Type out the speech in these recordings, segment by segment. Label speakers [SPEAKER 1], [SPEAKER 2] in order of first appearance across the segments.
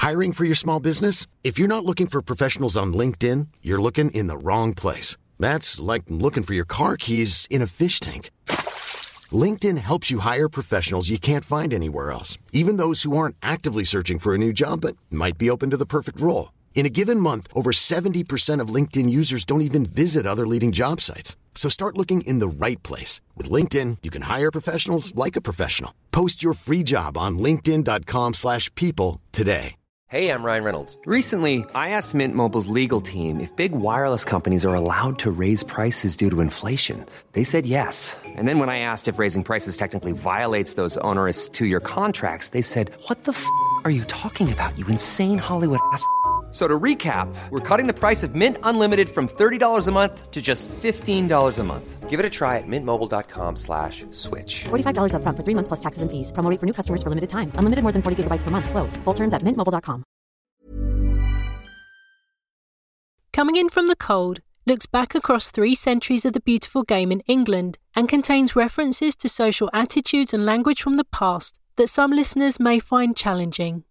[SPEAKER 1] Hiring for your small business? If you're not looking for professionals on LinkedIn, you're looking in the wrong place. That's like looking for your car keys in a fish tank. LinkedIn helps you hire professionals you can't find anywhere else, even those who aren't actively searching for a new job but might be open to the perfect role. In a given month, over 70% of LinkedIn users don't even visit other leading job sites. So start looking in the right place. With LinkedIn, you can hire professionals like a professional. Post your free job on linkedin.com/people today.
[SPEAKER 2] Hey, I'm Ryan Reynolds. Recently, I asked Mint Mobile's legal team if big wireless companies are allowed to raise prices due to inflation. They said yes. And then when I asked if raising prices technically violates those onerous 2-year contracts, they said, "What the f*** are you talking about, you insane Hollywood ass?" So to recap, we're cutting the price of Mint Unlimited from $30 a month to just $15 a month. Give it a try at mintmobile.com/switch.
[SPEAKER 3] $45 up front for 3 months plus taxes and fees. Promo rate for new customers for limited time. Unlimited more than 40 gigabytes per month. Slows full terms at mintmobile.com.
[SPEAKER 4] Coming in from the Cold looks back across 3 centuries of the beautiful game in England and contains references to social attitudes and language from the past that some listeners may find challenging.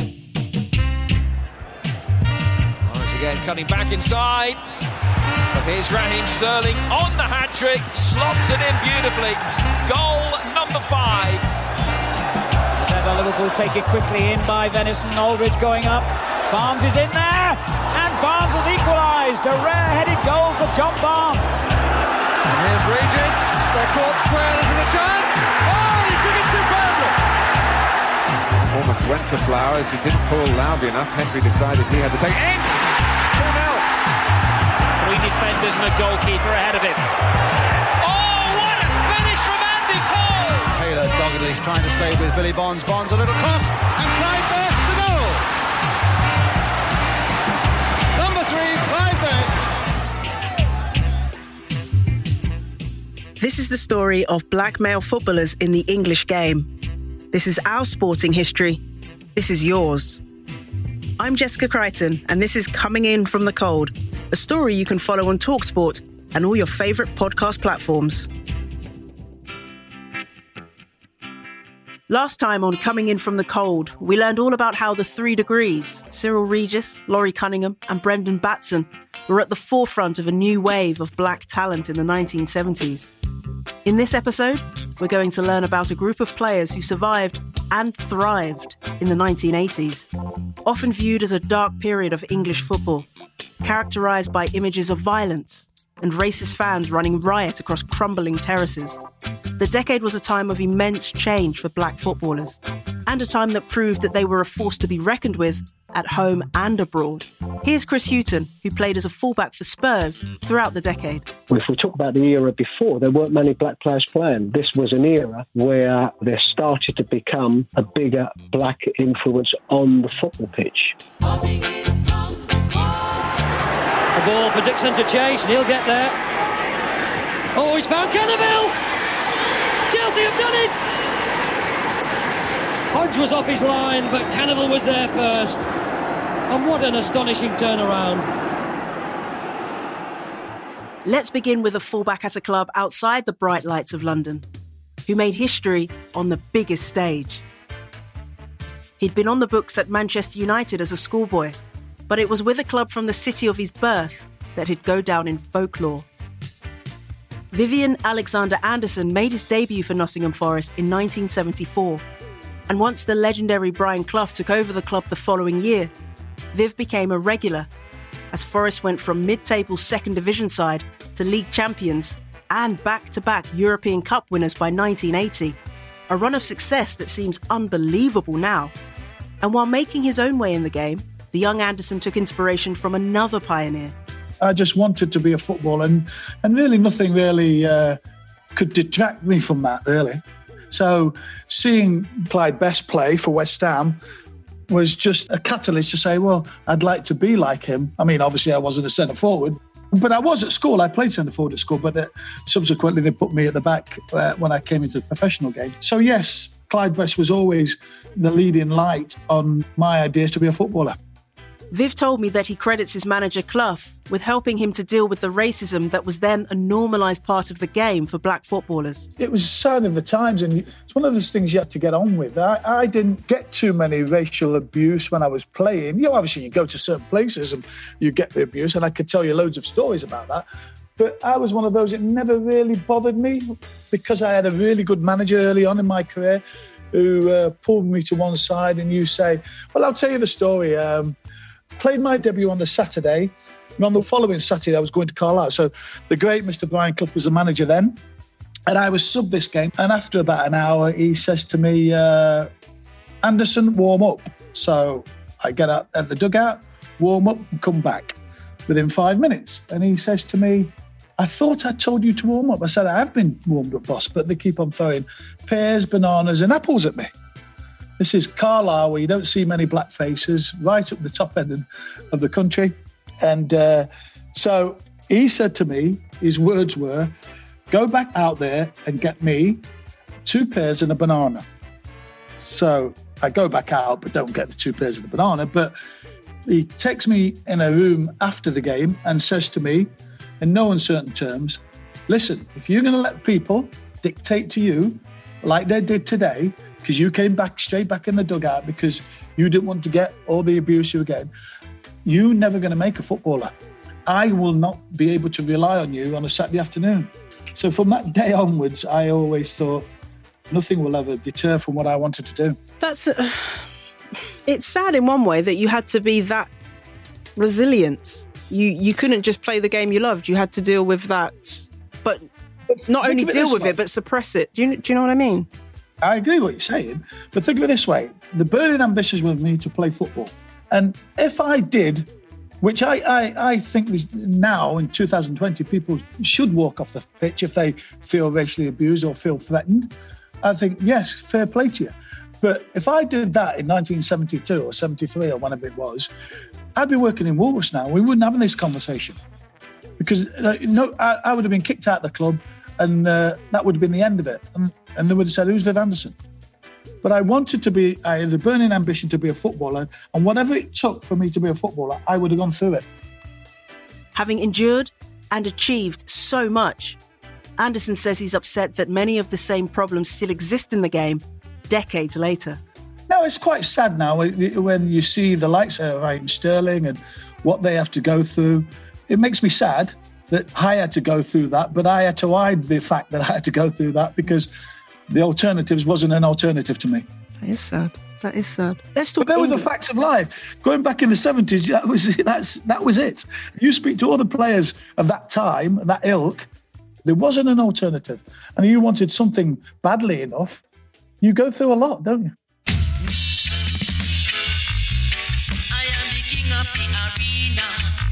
[SPEAKER 5] Again, cutting back inside. But here's Raheem Sterling on the hat-trick, slots it in beautifully. Goal number 5.
[SPEAKER 6] Clever Liverpool take it quickly in by Venison. Aldridge going up. Barnes is in there, and Barnes has equalised. A rare-headed goal for John Barnes.
[SPEAKER 7] And here's Regis. They're caught square. This is a chance. Oh, he took it superbly.
[SPEAKER 8] Almost went for Flowers. He didn't pull loudly enough. Henry decided he had to take it.
[SPEAKER 6] 3 defenders and a goalkeeper ahead of him.
[SPEAKER 5] Oh, what a finish from Andy Cole!
[SPEAKER 7] Taylor doggedly is trying to stay with Billy Bonds. Bonds a little cross, and Clyde Best to goal. Number 3, Clyde Best.
[SPEAKER 9] This is the story of black male footballers in the English game. This is our sporting history. This is yours. I'm Jessica Crichton, and this is Coming In From the Cold, a story you can follow on TalkSport and all your favourite podcast platforms. Last time on Coming In From the Cold, we learned all about how the 3 Degrees, Cyril Regis, Laurie Cunningham and Brendan Batson, were at the forefront of a new wave of black talent in the 1970s. In this episode, we're going to learn about a group of players who survived and thrived in the 1980s, often viewed as a dark period of English football, characterised by images of violence and racist fans running riot across crumbling terraces. The decade was a time of immense change for black footballers, and a time that proved that they were a force to be reckoned with at home and abroad. Here's Chris Hughton, who played as a fullback for Spurs throughout the decade.
[SPEAKER 10] If we talk about the era before, there weren't many black players playing. This was an era where there started to become a bigger black influence on the football pitch.
[SPEAKER 6] A ball for Dixon to chase, and he'll get there. Oh, he's found Cannaville! Chelsea have done it! Hodge was off his line, but Cannaville was there first. And what an astonishing turnaround.
[SPEAKER 9] Let's begin with a fullback at a club outside the bright lights of London, who made history on the biggest stage. He'd been on the books at Manchester United as a schoolboy, but it was with a club from the city of his birth that he'd go down in folklore. Vivian Alexander Anderson made his debut for Nottingham Forest in 1974, and once the legendary Brian Clough took over the club the following year, Viv became a regular, as Forest went from mid-table second division side to league champions and back-to-back European Cup winners by 1980, a run of success that seems unbelievable now. And while making his own way in the game, the young Anderson took inspiration from another pioneer.
[SPEAKER 11] I just wanted to be a footballer, and really nothing really could detract me from that, really. So seeing Clyde Best play for West Ham was just a catalyst to say, well, I'd like to be like him. I mean, obviously I wasn't a centre forward, but I was at school. I played centre forward at school, but subsequently they put me at the back when I came into the professional game. So yes, Clyde Best was always the leading light on my ideas to be a footballer.
[SPEAKER 9] Viv told me that he credits his manager Clough with helping him to deal with the racism that was then a normalised part of the game for black footballers.
[SPEAKER 11] It was a sign of the times, and it's one of those things you had to get on with. I didn't get too many racial abuse when I was playing. Obviously you go to certain places and you get the abuse, and I could tell you loads of stories about that. But I was one of those, it never really bothered me because I had a really good manager early on in my career who pulled me to one side and you say, well, I'll tell you the story. Played my debut on the Saturday, and on the following Saturday I was going to Carlisle. So the great Mr. Brian Clough was the manager then, and I was sub this game. And after about an hour, he says to me, Anderson, warm up. So I get out at the dugout, warm up and come back within 5 minutes. And he says to me, I thought I told you to warm up. I said, I have been warmed up, boss, but they keep on throwing pears, bananas and apples at me. This is Carlisle, where you don't see many black faces, right up the top end of the country. And so he said to me, his words were, go back out there and get me 2 pears and a banana. So I go back out, but don't get the 2 pears and the banana. But he takes me in a room after the game and says to me, in no uncertain terms, listen, if you're going to let people dictate to you like they did today, because you came back straight back in the dugout because you didn't want to get all the abuse you were getting, you're never going to make a footballer. I will not be able to rely on you on a Saturday afternoon. So from that day onwards, I always thought nothing will ever deter from what I wanted to do.
[SPEAKER 9] It's sad in one way that you had to be that resilient. You couldn't just play the game you loved. You had to deal with that, but not only deal with it, but suppress it. Do you know what I mean?
[SPEAKER 11] I agree with what you're saying, but think of it this way. The burning ambitions were me to play football. And if I did, which I think now in 2020, people should walk off the pitch if they feel racially abused or feel threatened. I think, yes, fair play to you. But if I did that in 1972 or 73 or whenever it was, I'd be working in Woolworths now. We wouldn't have this conversation because I would have been kicked out of the club and that would have been the end of it. And they would have said, who's Viv Anderson? But I had a burning ambition to be a footballer, and whatever it took for me to be a footballer, I would have gone through it.
[SPEAKER 9] Having endured and achieved so much, Anderson says he's upset that many of the same problems still exist in the game decades later.
[SPEAKER 11] No, it's quite sad now when you see the likes of Raheem Sterling and what they have to go through. It makes me sad that I had to go through that, but I had to hide the fact that I had to go through that because the alternatives wasn't an alternative to me.
[SPEAKER 9] That is sad. That is sad.
[SPEAKER 11] But they were the facts of life. Going back in the 70s, that was it. You speak to all the players of that time, that ilk, there wasn't an alternative. And you wanted something badly enough, you go through a lot, don't you?
[SPEAKER 12] I am the king of the arena.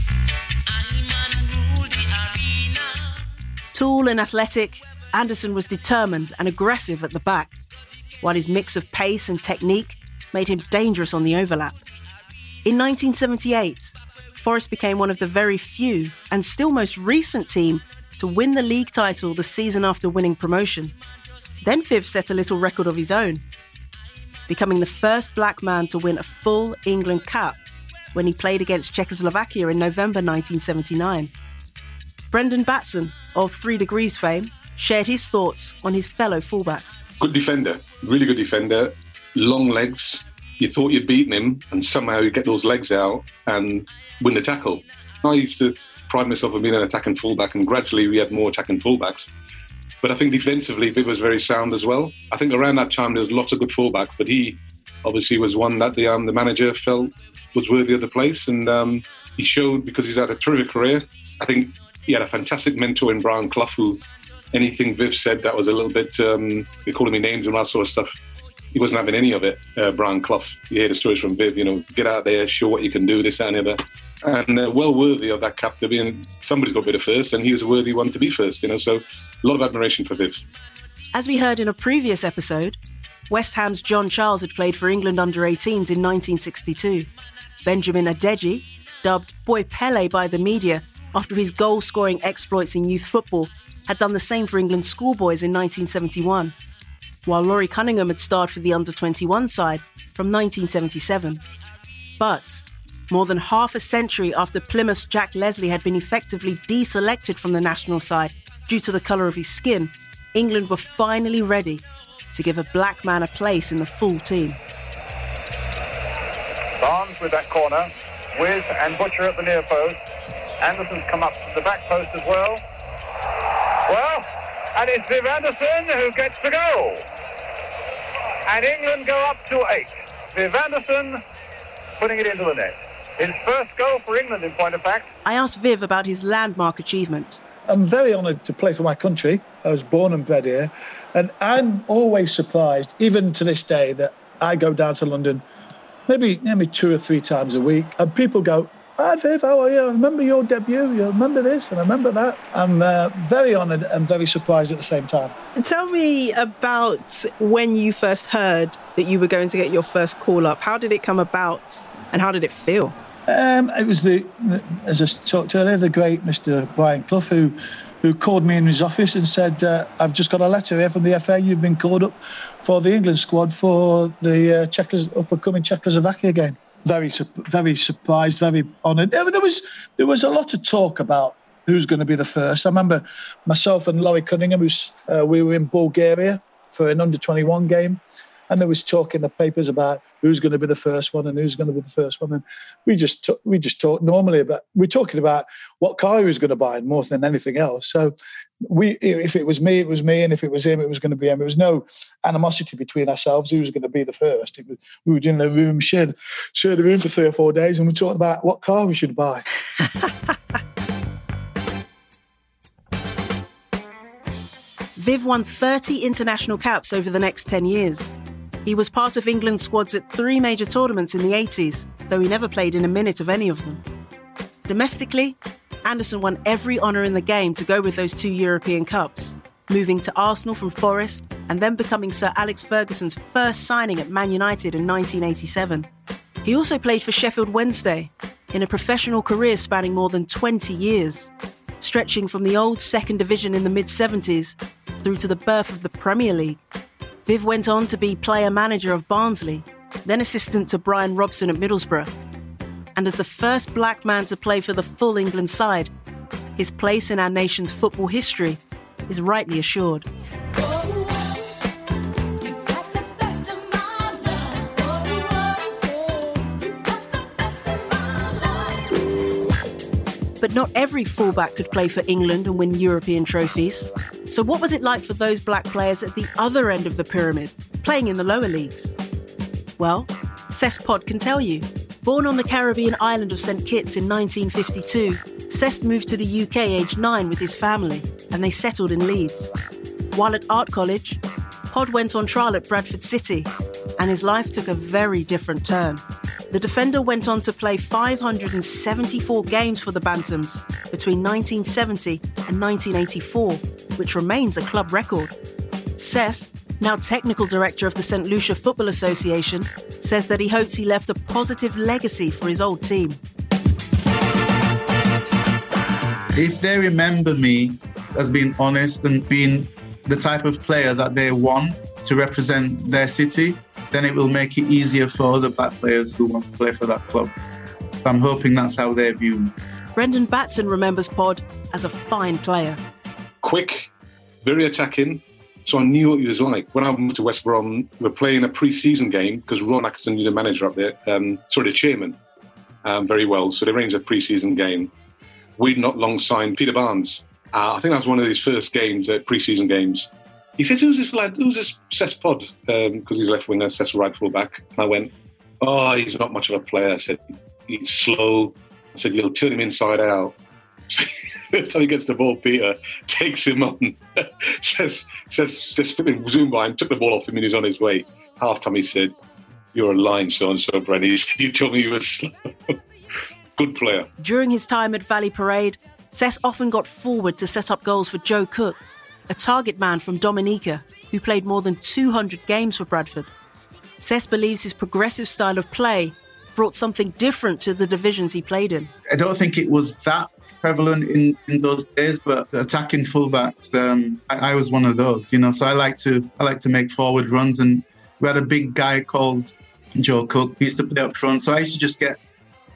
[SPEAKER 12] Rule the arena.
[SPEAKER 9] Tall and athletic, Anderson was determined and aggressive at the back, while his mix of pace and technique made him dangerous on the overlap. In 1978, Forest became one of the very few and still most recent team to win the league title the season after winning promotion. Then Viv set a little record of his own, becoming the first black man to win a full England cap when he played against Czechoslovakia in November 1979. Brendan Batson, of 3 Degrees fame, shared his thoughts on his fellow fullback.
[SPEAKER 13] Good defender, really good defender, long legs. You thought you'd beaten him and somehow you'd get those legs out and win the tackle. I used to pride myself on being an attacking fullback, and gradually we had more attacking fullbacks. But I think defensively, Viv was very sound as well. I think around that time there was lots of good fullbacks, but he obviously was one that the manager felt was worthy of the place, and he showed because he's had a terrific career. I think he had a fantastic mentor in Brian Clough, who anything Viv said that was a little bit, they calling me names and all that sort of stuff. He wasn't having any of it, Brian Clough. You hear the stories from Viv, get out there, show what you can do, this, that and the other. And well worthy of that cap to be in. Somebody's got to be the first, and he was a worthy one to be first, so a lot of admiration for Viv.
[SPEAKER 9] As we heard in a previous episode, West Ham's John Charles had played for England under-18s in 1962. Benjamin Adeji, dubbed Boy Pele by the media after his goal-scoring exploits in youth football, had done the same for England schoolboys in 1971, while Laurie Cunningham had starred for the under-21 side from 1977. But More than half a century after Plymouth's Jack Leslie had been effectively deselected from the national side due to the colour of his skin, England were finally ready to give a black man a place in the full team.
[SPEAKER 14] Barnes with that corner, Wiz and Butcher at the near post. Anderson's come up to the back post as well. Well, and it's Viv Anderson who gets the goal. And England go up to 8. Viv Anderson putting it into the net. His first goal for England, in point of fact.
[SPEAKER 9] I asked Viv about his landmark achievement.
[SPEAKER 11] I'm very honoured to play for my country. I was born and bred here. And I'm always surprised, even to this day, that I go down to London maybe 2 or 3 times a week. And people go, "Hi, Viv, how are you? I remember your debut. You remember this and I remember that." I'm very honoured and very surprised at the same time.
[SPEAKER 15] Tell me about when you first heard that you were going to get your first call-up. How did it come about and how did it feel?
[SPEAKER 11] It was as I talked earlier, the great Mr. Brian Clough, who called me in his office and said, "I've just got a letter here from the FA. You've been called up for the England squad for the up-and-coming Czechoslovakia game." Very surprised, very honoured. There was a lot of talk about who's going to be the first. I remember myself and Laurie Cunningham, we were in Bulgaria for an under-21 game, and there was talk in the papers about who's going to be the first one and who's going to be the first one. And we just talked normally about, we're talking about what car he was going to buy more than anything else. So if it was me, it was me. And if it was him, it was going to be him. There was no animosity between ourselves who was going to be the first. We were in the room, shared the room for 3 or 4 days, and we talked about what car we should buy.
[SPEAKER 9] Viv won 30 international caps over the next 10 years. He was part of England's squads at 3 major tournaments in the 80s, though he never played in a minute of any of them. Domestically, Anderson won every honour in the game to go with those 2 European Cups, moving to Arsenal from Forest and then becoming Sir Alex Ferguson's first signing at Man United in 1987. He also played for Sheffield Wednesday in a professional career spanning more than 20 years, stretching from the old second division in the mid-70s through to the birth of the Premier League. Viv went on to be player-manager of Barnsley, then assistant to Brian Robson at Middlesbrough. And as the first black man to play for the full England side, his place in our nation's football history is rightly assured. But not every fullback could play for England and win European trophies. So what was it like for those black players at the other end of the pyramid, playing in the lower leagues? Well, Cesc Pod can tell you. Born on the Caribbean island of St Kitts in 1952, Cesc moved to the UK aged 9 with his family, and they settled in Leeds. While at art college, Pod went on trial at Bradford City, and his life took a very different turn. The defender went on to play 574 games for the Bantams between 1970 and 1984, which remains a club record. Cesc, now technical director of the St Lucia Football Association, says that he hopes he left a positive legacy for his old team.
[SPEAKER 16] If they remember me as being honest and being the type of player that they want to represent their city, then it will make it easier for other black players who want to play for that club. I'm hoping that's how they view me.
[SPEAKER 9] Brendan Batson remembers Pod as a fine player.
[SPEAKER 13] Quick, very attacking, so I knew what he was like. When I moved to West Brom, we were playing a pre-season game because Ron Atkinson knew the manager up there, the chairman, very well. So they arranged a pre-season game. We'd not long signed Peter Barnes. I think that was one of his first games, pre-season games. He says, "Who's this lad? Who's this Cesc Pod?" Because he's left winger, Cesc right full back. And I went, "Oh, he's not much of a player." I said, "He's slow." I said, "You'll turn him inside out." So every time he gets the ball, Peter takes him on. says just flipping zoom by and took the ball off him and he's on his way. Half time he said, "You're a line, so-and-so, Brenny. You told me you were slow." Good player.
[SPEAKER 9] During his time at Valley Parade, Cesc often got forward to set up goals for Joe Cook, a target man from Dominica who played more than 200 games for Bradford. Cesc believes his progressive style of play brought something different to the divisions he played in.
[SPEAKER 16] I don't think it was that prevalent in those days, but attacking fullbacks, I was one of those, so I like to make forward runs, and we had a big guy called Joe Cook. He used to play up front, so I used to just get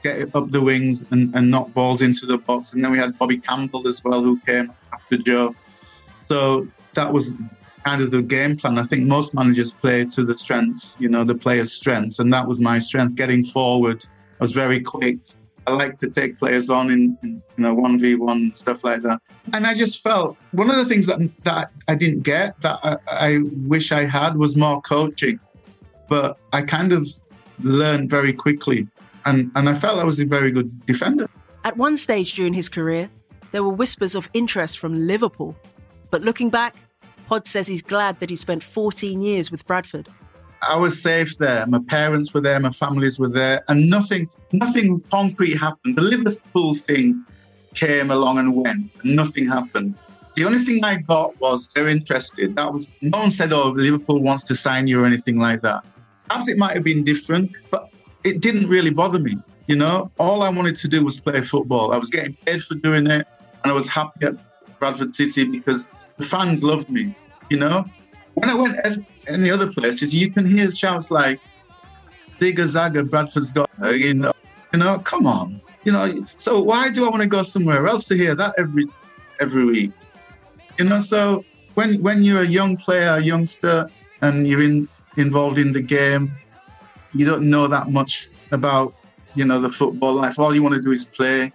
[SPEAKER 16] get it up the wings and knock balls into the box. And then we had Bobby Campbell as well, who came after Joe. So that was kind of the game plan. I think most managers play to the strengths, the players' strengths. And that was my strength, getting forward. I was very quick. I like to take players on in 1v1 and stuff like that. And I just felt one of the things that I didn't get, that I wish I had, was more coaching. But I kind of learned very quickly. And I felt I was a very good defender.
[SPEAKER 9] At one stage during his career, there were whispers of interest from Liverpool. But looking back, Pod says he's glad that he spent 14 years with Bradford.
[SPEAKER 16] I was safe there. My parents were there, my families were there, and nothing concrete happened. The Liverpool thing came along and went, and nothing happened. The only thing I got was they're interested. No one said, "Oh, Liverpool wants to sign you" or anything like that. Perhaps it might have been different, but it didn't really bother me. All I wanted to do was play football. I was getting paid for doing it, and I was happy at Bradford City because the fans loved me. When I went any other places, you can hear shouts like "Zigga Zagga, Bradford's got her," come on. So why do I want to go somewhere else to hear that every week? So when you're a young player, a youngster, and you're involved in the game, you don't know that much about, the football life. All you want to do is play.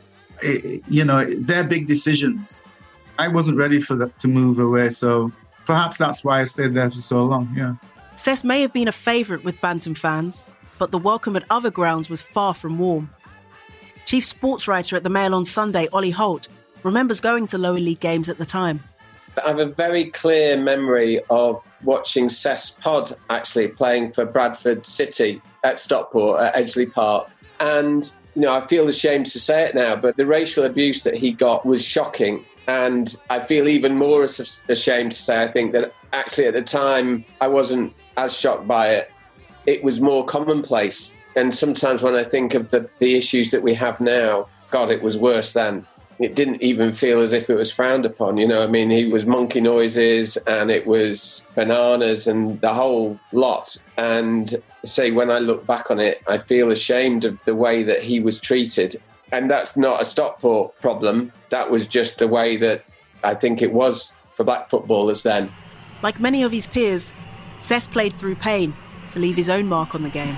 [SPEAKER 16] They're big decisions. I wasn't ready for that to move away, so perhaps that's why I stayed there for so long, yeah.
[SPEAKER 9] Cess may have been a favourite with Bantam fans, but the welcome at other grounds was far from warm. Chief sports writer at the Mail on Sunday, Ollie Holt, remembers going to lower league games at the time.
[SPEAKER 17] I have a very clear memory of watching Cess Pod actually playing for Bradford City at Stockport at Edgeley Park. And, I feel ashamed to say it now, but the racial abuse that he got was shocking. And I feel even more ashamed to say, I think, that actually at the time I wasn't as shocked by it. It was more commonplace. And sometimes when I think of the issues that we have now, God, it was worse then. It didn't even feel as if it was frowned upon. He was monkey noises and it was bananas and the whole lot. And when I look back on it, I feel ashamed of the way that he was treated. And that's not a Stockport problem. That was just the way that I think it was for black footballers then.
[SPEAKER 9] Like many of his peers, Cess played through pain to leave his own mark on the game.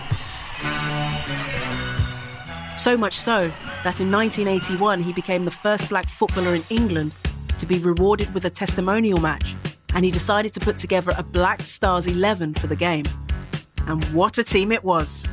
[SPEAKER 9] So much so that in 1981 he became the first black footballer in England to be rewarded with a testimonial match, and he decided to put together a Black Stars 11 for the game. And what a team it was.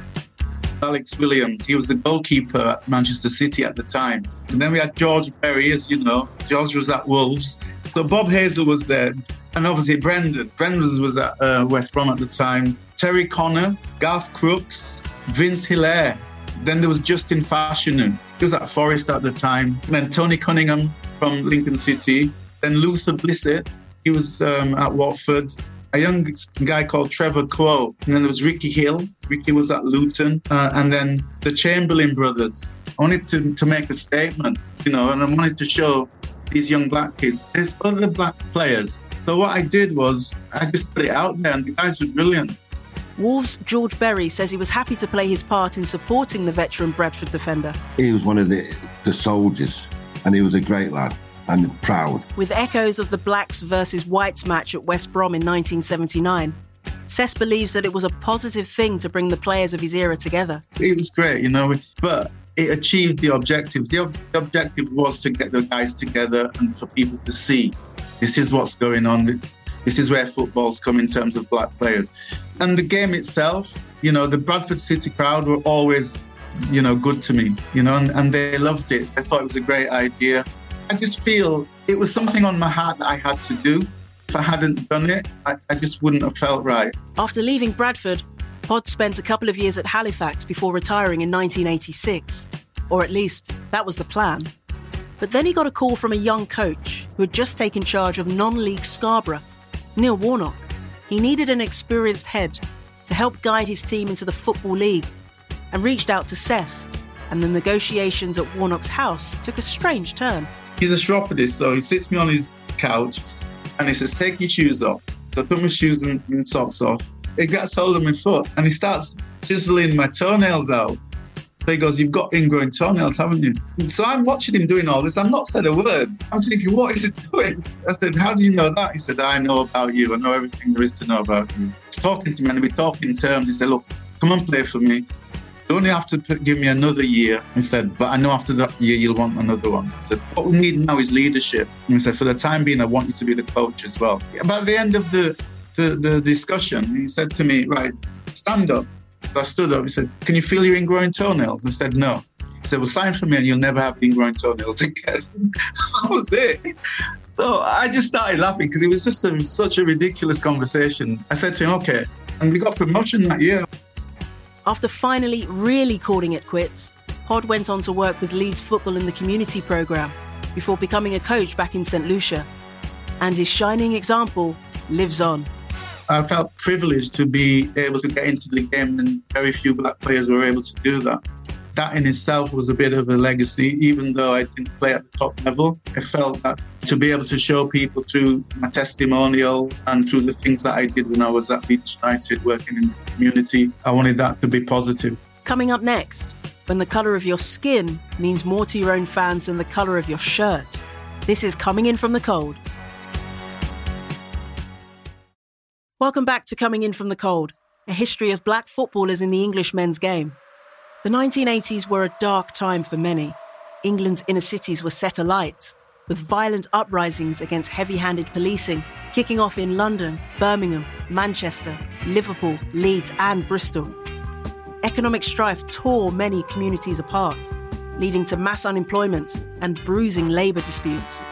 [SPEAKER 16] Alex Williams, he was the goalkeeper at Manchester City at the time. And then we had George Berry, as you know. George was at Wolves. So Bob Hazel was there. And obviously Brendan. Brendan was at West Brom at the time. Terry Connor, Garth Crooks, Vince Hilaire. Then there was Justin Fashanu. He was at Forest at the time. And then Tony Cunningham from Lincoln City. Then Luther Blissett. He was at Watford. A young guy called Trevor Quo. And then there was Ricky Hill. Ricky was at Luton. And then the Chamberlain brothers. I wanted to make a statement, and I wanted to show these young black kids, there's other black players. So what I did was I just put it out there and the guys were brilliant.
[SPEAKER 9] Wolves' George Berry says he was happy to play his part in supporting the veteran Bradford defender.
[SPEAKER 18] He was one of the soldiers and he was a great lad and proud.
[SPEAKER 9] With echoes of the Blacks versus Whites match at West Brom in 1979, Cess believes that it was a positive thing to bring the players of his era together.
[SPEAKER 16] It was great, but it achieved the objective. The objective was to get the guys together and for people to see this is what's going on. This is where football's come in terms of black players. And the game itself, the Bradford City crowd were always, good to me, and they loved it. I thought it was a great idea. I just feel it was something on my heart that I had to do. If I hadn't done it, I just wouldn't have felt right.
[SPEAKER 9] After leaving Bradford, Pod spent a couple of years at Halifax before retiring in 1986. Or at least, that was the plan. But then he got a call from a young coach who had just taken charge of non-league Scarborough, Neil Warnock. He needed an experienced head to help guide his team into the Football League and reached out to Cess, and the negotiations at Warnock's house took a strange turn.
[SPEAKER 16] He's a chiropodist, so he sits me on his couch and he says, take your shoes off. So I put my shoes and socks off. He gets hold of my foot and he starts chiseling my toenails out. So he goes, you've got ingrowing toenails, haven't you? And so I'm watching him doing all this. I'm not said a word. I'm thinking, what is he doing? I said, how do you know that? He said, I know about you. I know everything there is to know about you. He's talking to me and we talk in terms. He said, look, come and play for me. You only have to give me another year. He said, but I know after that year you'll want another one. I said, what we need now is leadership. And he said, for the time being, I want you to be the coach as well. But at the end of the discussion, he said to me, right, stand up. So I stood up. He said, can you feel your ingrowing toenails? I said, no. He said, well, sign for me and you'll never have ingrowing toenails again. That was it. So I just started laughing because it was just such a ridiculous conversation. I said to him, okay. And we got promotion that year.
[SPEAKER 9] After finally really calling it quits, Pod went on to work with Leeds Football in the community programme before becoming a coach back in St Lucia. And his shining example lives on.
[SPEAKER 16] I felt privileged to be able to get into the game, and very few black players were able to do that. That in itself was a bit of a legacy, even though I didn't play at the top level. I felt that to be able to show people through my testimonial and through the things that I did when I was at Leeds United working in the community, I wanted that to be positive.
[SPEAKER 9] Coming up next, when the colour of your skin means more to your own fans than the colour of your shirt. This is Coming In From the Cold. Welcome back to Coming In From the Cold, a history of black footballers in the English men's game. The 1980s were a dark time for many. England's inner cities were set alight, with violent uprisings against heavy-handed policing kicking off in London, Birmingham, Manchester, Liverpool, Leeds and Bristol. Economic strife tore many communities apart, leading to mass unemployment and bruising labour disputes.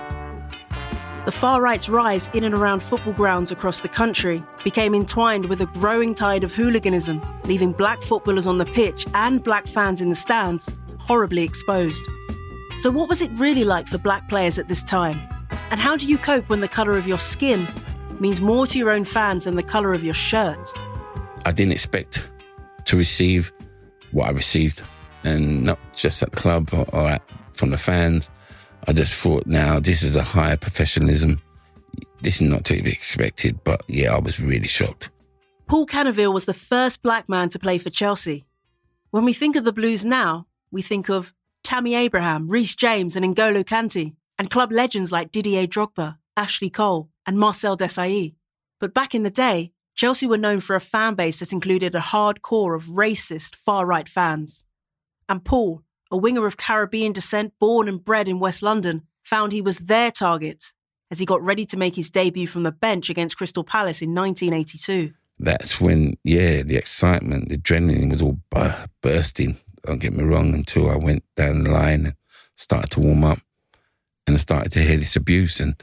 [SPEAKER 9] The far-right's rise in and around football grounds across the country became entwined with a growing tide of hooliganism, leaving black footballers on the pitch and black fans in the stands horribly exposed. So what was it really like for black players at this time? And how do you cope when the colour of your skin means more to your own fans than the colour of your shirt?
[SPEAKER 19] I didn't expect to receive what I received, and not just at the club or from the fans. I just thought, now, this is a higher professionalism. This is not to be expected, but yeah, I was really shocked.
[SPEAKER 9] Paul Canaville was the first black man to play for Chelsea. When we think of the Blues now, we think of Tammy Abraham, Reece James and N'Golo Kante, and club legends like Didier Drogba, Ashley Cole and Marcel Desailly. But back in the day, Chelsea were known for a fan base that included a hardcore of racist, far-right fans. And Paul, a winger of Caribbean descent born and bred in West London, found he was their target as he got ready to make his debut from the bench against Crystal Palace in 1982.
[SPEAKER 19] That's when, the excitement, the adrenaline was all bursting, don't get me wrong, until I went down the line and started to warm up and I started to hear this abuse. And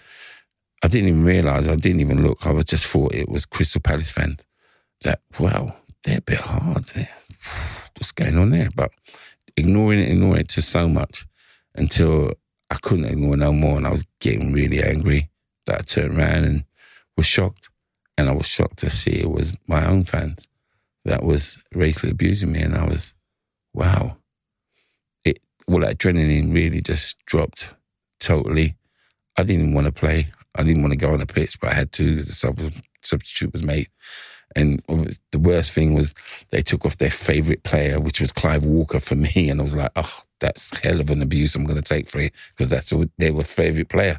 [SPEAKER 19] I didn't even realise, I didn't even look, I just thought it was Crystal Palace fans. That, wow, they're a bit hard. What's going on there? But ignoring it to so much until I couldn't ignore no more, and I was getting really angry that I turned around and was shocked. And I was shocked to see it was my own fans that was racially abusing me, and I was, wow. That adrenaline really just dropped totally. I didn't even want to play. I didn't want to go on the pitch, but I had to. The substitute was made. And the worst thing was they took off their favourite player, which was Clive Walker, for me. And I was like, oh, that's hell of an abuse I'm going to take for it, because that's their favourite player.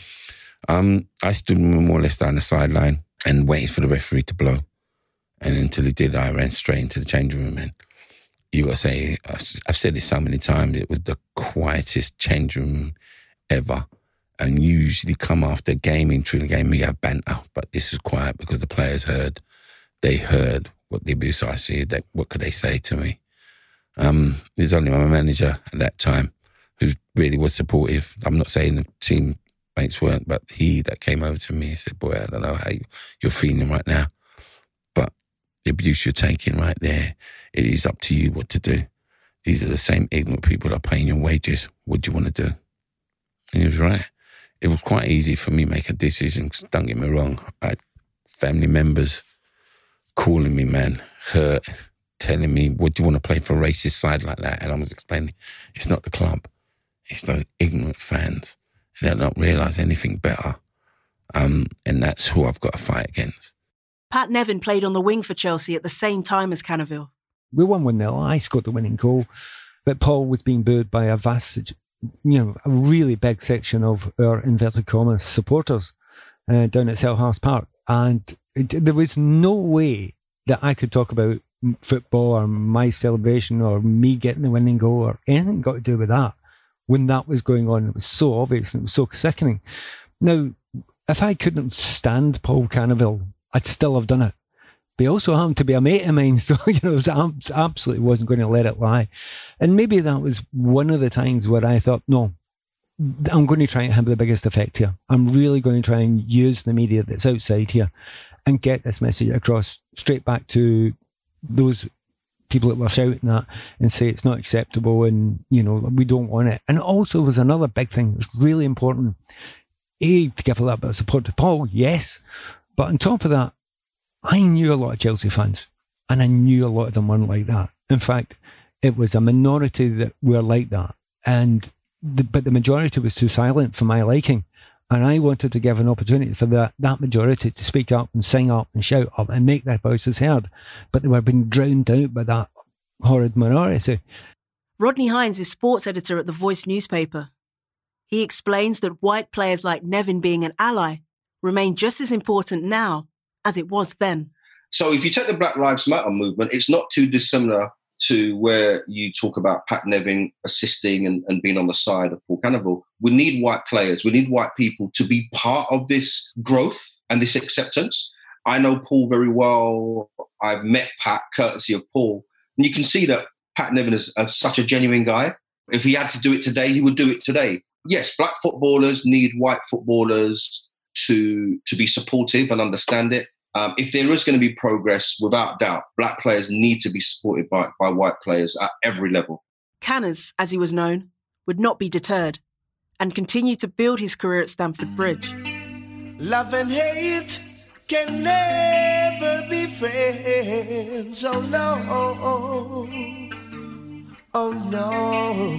[SPEAKER 19] I stood more or less down the sideline and waited for the referee to blow. And until he did, I ran straight into the changing room. And you got to say, I've said this so many times, it was the quietest changing room ever. And usually come after a game, into the game, we have banter. But this was quiet because the players heard. They heard what the abuse I see. What could they say to me? There's only my manager at that time who really was supportive. I'm not saying the teammates weren't, but he that came over to me, he said, boy, I don't know how you're feeling right now, but the abuse you're taking right there, it is up to you what to do. These are the same ignorant people that are paying your wages. What do you want to do? And he was right. It was quite easy for me to make a decision. Don't get me wrong. I had family members calling me, man, hurt, telling me, would you want to play for a racist side like that? And I was explaining, it's not the club. It's those ignorant fans. They don't realise anything better. And that's who I've got to fight against.
[SPEAKER 9] Pat Nevin played on the wing for Chelsea at the same time as Canaville.
[SPEAKER 20] We won 1-0. I scored the winning goal, but Paul was being booed by a vast, a really big section of our inverted commas supporters down at Selhurst Park. And there was no way that I could talk about football or my celebration or me getting the winning goal or anything got to do with that when that was going on. It was so obvious and it was so sickening. Now, if I couldn't stand Paul Canoville, I'd still have done it. But he also happened to be a mate of mine, so absolutely wasn't going to let it lie. And maybe that was one of the times where I thought, no, I'm going to try and have the biggest effect here. I'm really going to try and use the media that's outside here and get this message across straight back to those people that were shouting that and say it's not acceptable and, we don't want it. And also was another big thing that was really important. To give a little bit of support to Paul, yes. But on top of that, I knew a lot of Chelsea fans and I knew a lot of them weren't like that. In fact, it was a minority that were like that. But the majority was too silent for my liking. And I wanted to give an opportunity for that majority to speak up and sing up and shout up and make their voices heard. But they were being drowned out by that horrid minority.
[SPEAKER 9] Rodney Hines is sports editor at The Voice newspaper. He explains that white players like Nevin being an ally remain just as important now as it was then.
[SPEAKER 21] So if you take the Black Lives Matter movement, it's not too dissimilar to where you talk about Pat Nevin assisting and being on the side of Paul Canoville. We need white players. We need white people to be part of this growth and this acceptance. I know Paul very well. I've met Pat courtesy of Paul. And you can see that Pat Nevin is such a genuine guy. If he had to do it today, he would do it today. Yes, black footballers need white footballers to be supportive and understand it. If there is going to be progress, without doubt, black players need to be supported by white players at every level.
[SPEAKER 9] Canners, as he was known, would not be deterred and continue to build his career at Stamford Bridge.
[SPEAKER 12] Love and hate can never be friends. Oh no, oh no.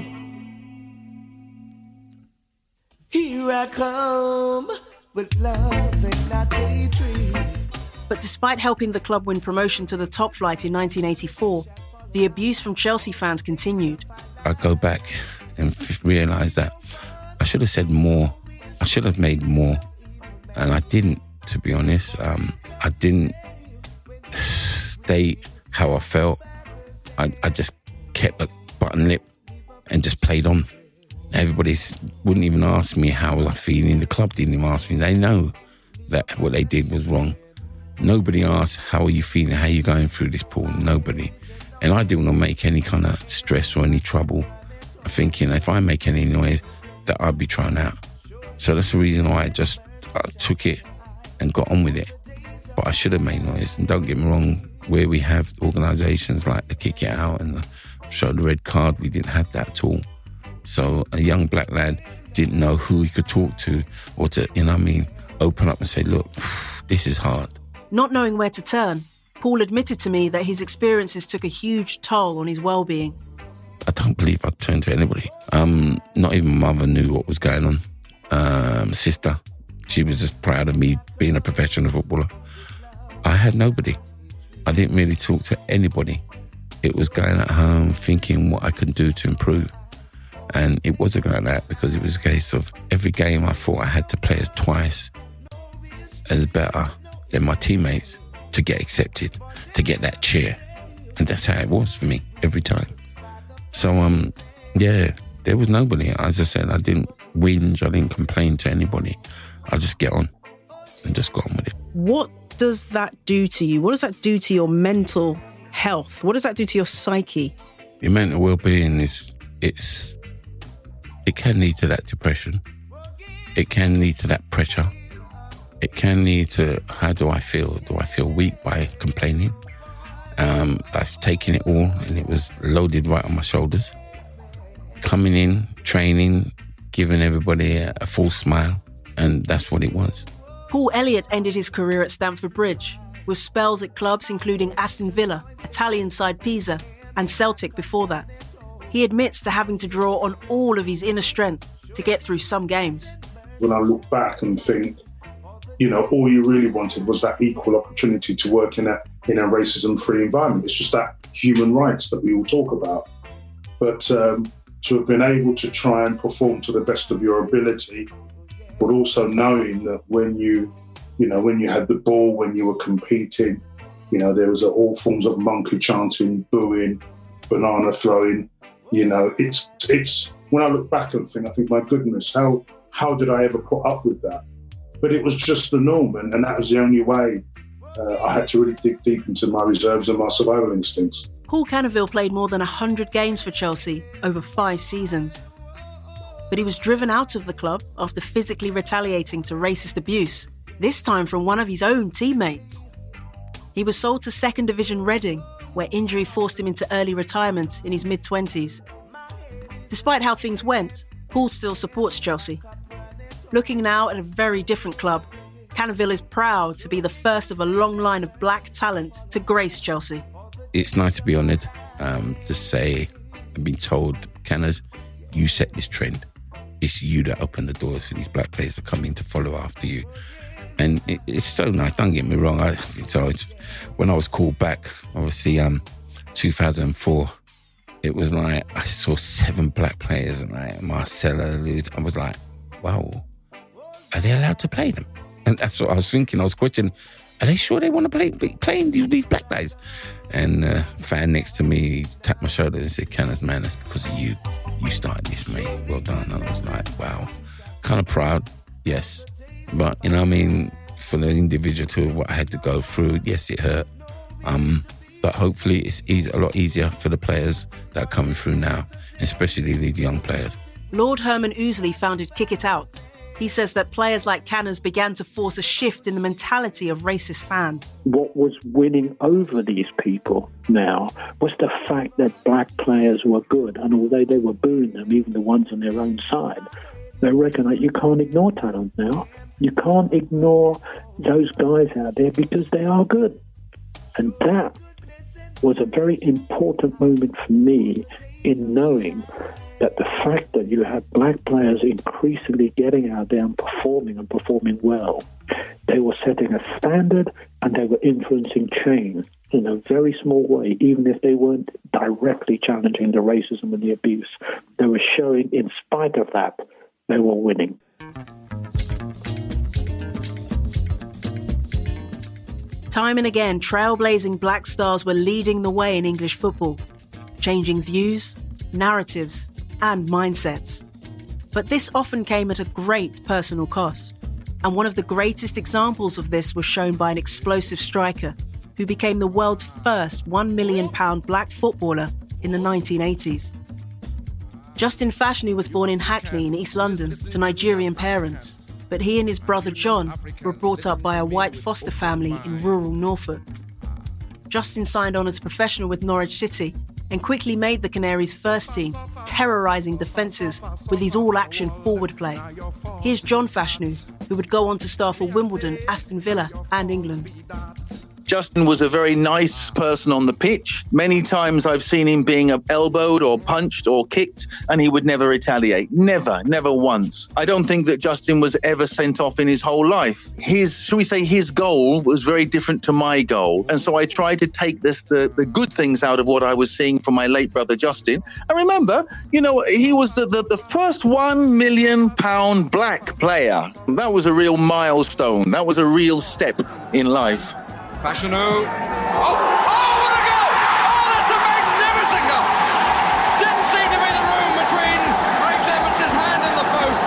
[SPEAKER 12] Here I come with love and not hatred.
[SPEAKER 9] But despite helping the club win promotion to the top flight in 1984, the abuse from Chelsea fans continued.
[SPEAKER 19] I go back and realise that I should have said more. I should have made more. And I didn't, to be honest. I didn't state how I felt. I just kept a button lip and just played on. Everybody wouldn't even ask me how was I feeling. The club didn't even ask me. They know that what they did was wrong. Nobody asked, how are you feeling? How are you going through this, Paul? Nobody. And I didn't want to make any kind of stress or any trouble. I'm thinking if I make any noise, that I'd be thrown out. So that's the reason why I took it and got on with it. But I should have made noise. And don't get me wrong, where we have organisations like the Kick It Out and the Show the Red Card, we didn't have that at all. So a young black lad didn't know who he could talk to or to, open up and say, look, this is hard.
[SPEAKER 9] Not knowing where to turn, Paul admitted to me that his experiences took a huge toll on his well-being.
[SPEAKER 19] I don't believe I turned to anybody. Not even my mother knew what was going on. Sister, she was just proud of me being a professional footballer. I had nobody. I didn't really talk to anybody. It was going at home thinking what I could do to improve. And it wasn't like that because it was a case of every game I thought I had to play as twice as better than my teammates to get accepted, to get that cheer. And that's how it was for me every time. So, there was nobody. As I said, I didn't whinge, I didn't complain to anybody. I just get on and just got on with it.
[SPEAKER 15] What does that do to you? What does that do to your mental health? What does that do to your psyche?
[SPEAKER 19] Your mental well-being it can lead to that depression. It can lead to that pressure. It can lead to, how do I feel? Do I feel weak by complaining? I've taken it all and it was loaded right on my shoulders. Coming in, training, giving everybody a full smile, and that's what it was.
[SPEAKER 9] Paul Elliott ended his career at Stamford Bridge, with spells at clubs including Aston Villa, Italian side Pisa, and Celtic before that. He admits to having to draw on all of his inner strength to get through some games.
[SPEAKER 22] When I look back and think, all you really wanted was that equal opportunity to work in
[SPEAKER 1] in a racism-free environment. It's just that human rights that we all talk about. But to have been able to try and perform to the best of your ability, but also knowing that when you had the ball, when you were competing, there was all forms of monkey chanting, booing, banana throwing. It's when I look back and think, I think, my goodness, how did I ever put up with that? But it was just the norm, and that was the only way. I had to really dig deep into my reserves and my survival instincts.
[SPEAKER 9] Paul Canoville played more than 100 games for Chelsea over 5 seasons. But he was driven out of the club after physically retaliating to racist abuse, this time from one of his own teammates. He was sold to second division Reading, where injury forced him into early retirement in his mid-20s. Despite how things went, Paul still supports Chelsea. Looking now at a very different club, Canoville is proud to be the first of a long line of black talent to grace Chelsea.
[SPEAKER 19] It's nice to be honoured, to say and be told, Canners, you set this trend. It's you that opened the doors for these black players to come in to follow after you. And it's so nice, don't get me wrong. When I was called back, obviously, 2004, it was like I saw 7 black players, and like Marcelo, I was like, wow, are they allowed to play them? And that's what I was thinking. I was questioning, are they sure they want to play these black guys? And a fan next to me tapped my shoulder and said, Canners, man, that's because of you. You started this, mate. Well done. And I was like, wow. Kind of proud, yes. But, for the individual to what I had to go through, yes, it hurt. But hopefully it's a lot easier for the players that are coming through now, especially these young players.
[SPEAKER 9] Lord Herman Ousley founded Kick It Out. He says that players like Canners began to force a shift in the mentality of racist fans.
[SPEAKER 10] What was winning over these people now was the fact that black players were good. And although they were booing them, even the ones on their own side, they reckon that you can't ignore talent now. You can't ignore those guys out there because they are good. And that was a very important moment for me in knowing that the fact that you had black players increasingly getting out there and performing well, they were setting a standard and they were influencing change in a very small way, even if they weren't directly challenging the racism and the abuse. They were showing, in spite of that, they were winning.
[SPEAKER 9] Time and again, trailblazing black stars were leading the way in English football, changing views, narratives, and mindsets. But this often came at a great personal cost. And one of the greatest examples of this was shown by an explosive striker who became the world's first £1 million black footballer in the 1980s. Justin Fashanu was born in Hackney in East London to Nigerian parents, but he and his brother John were brought up by a white foster family in rural Norfolk. Justin signed on as a professional with Norwich City and quickly made the Canaries' first team, terrorising defences with his all-action forward play. Here's John Fashanu, who would go on to star for Wimbledon, Aston Villa and England.
[SPEAKER 22] Justin was a very nice person on the pitch. Many times I've seen him being elbowed or punched or kicked, and he would never retaliate. Never once. I don't think that Justin was ever sent off in his whole life. His goal was very different to my goal. And so I tried to take the good things out of what I was seeing from my late brother Justin. And remember, he was the first £1 million black player. That was a real milestone. That was a real step in life.
[SPEAKER 7] Fashanu. Oh, what a goal! Oh, that's a magnificent goal! Didn't seem to be the room between Ray Clements' hand and the post.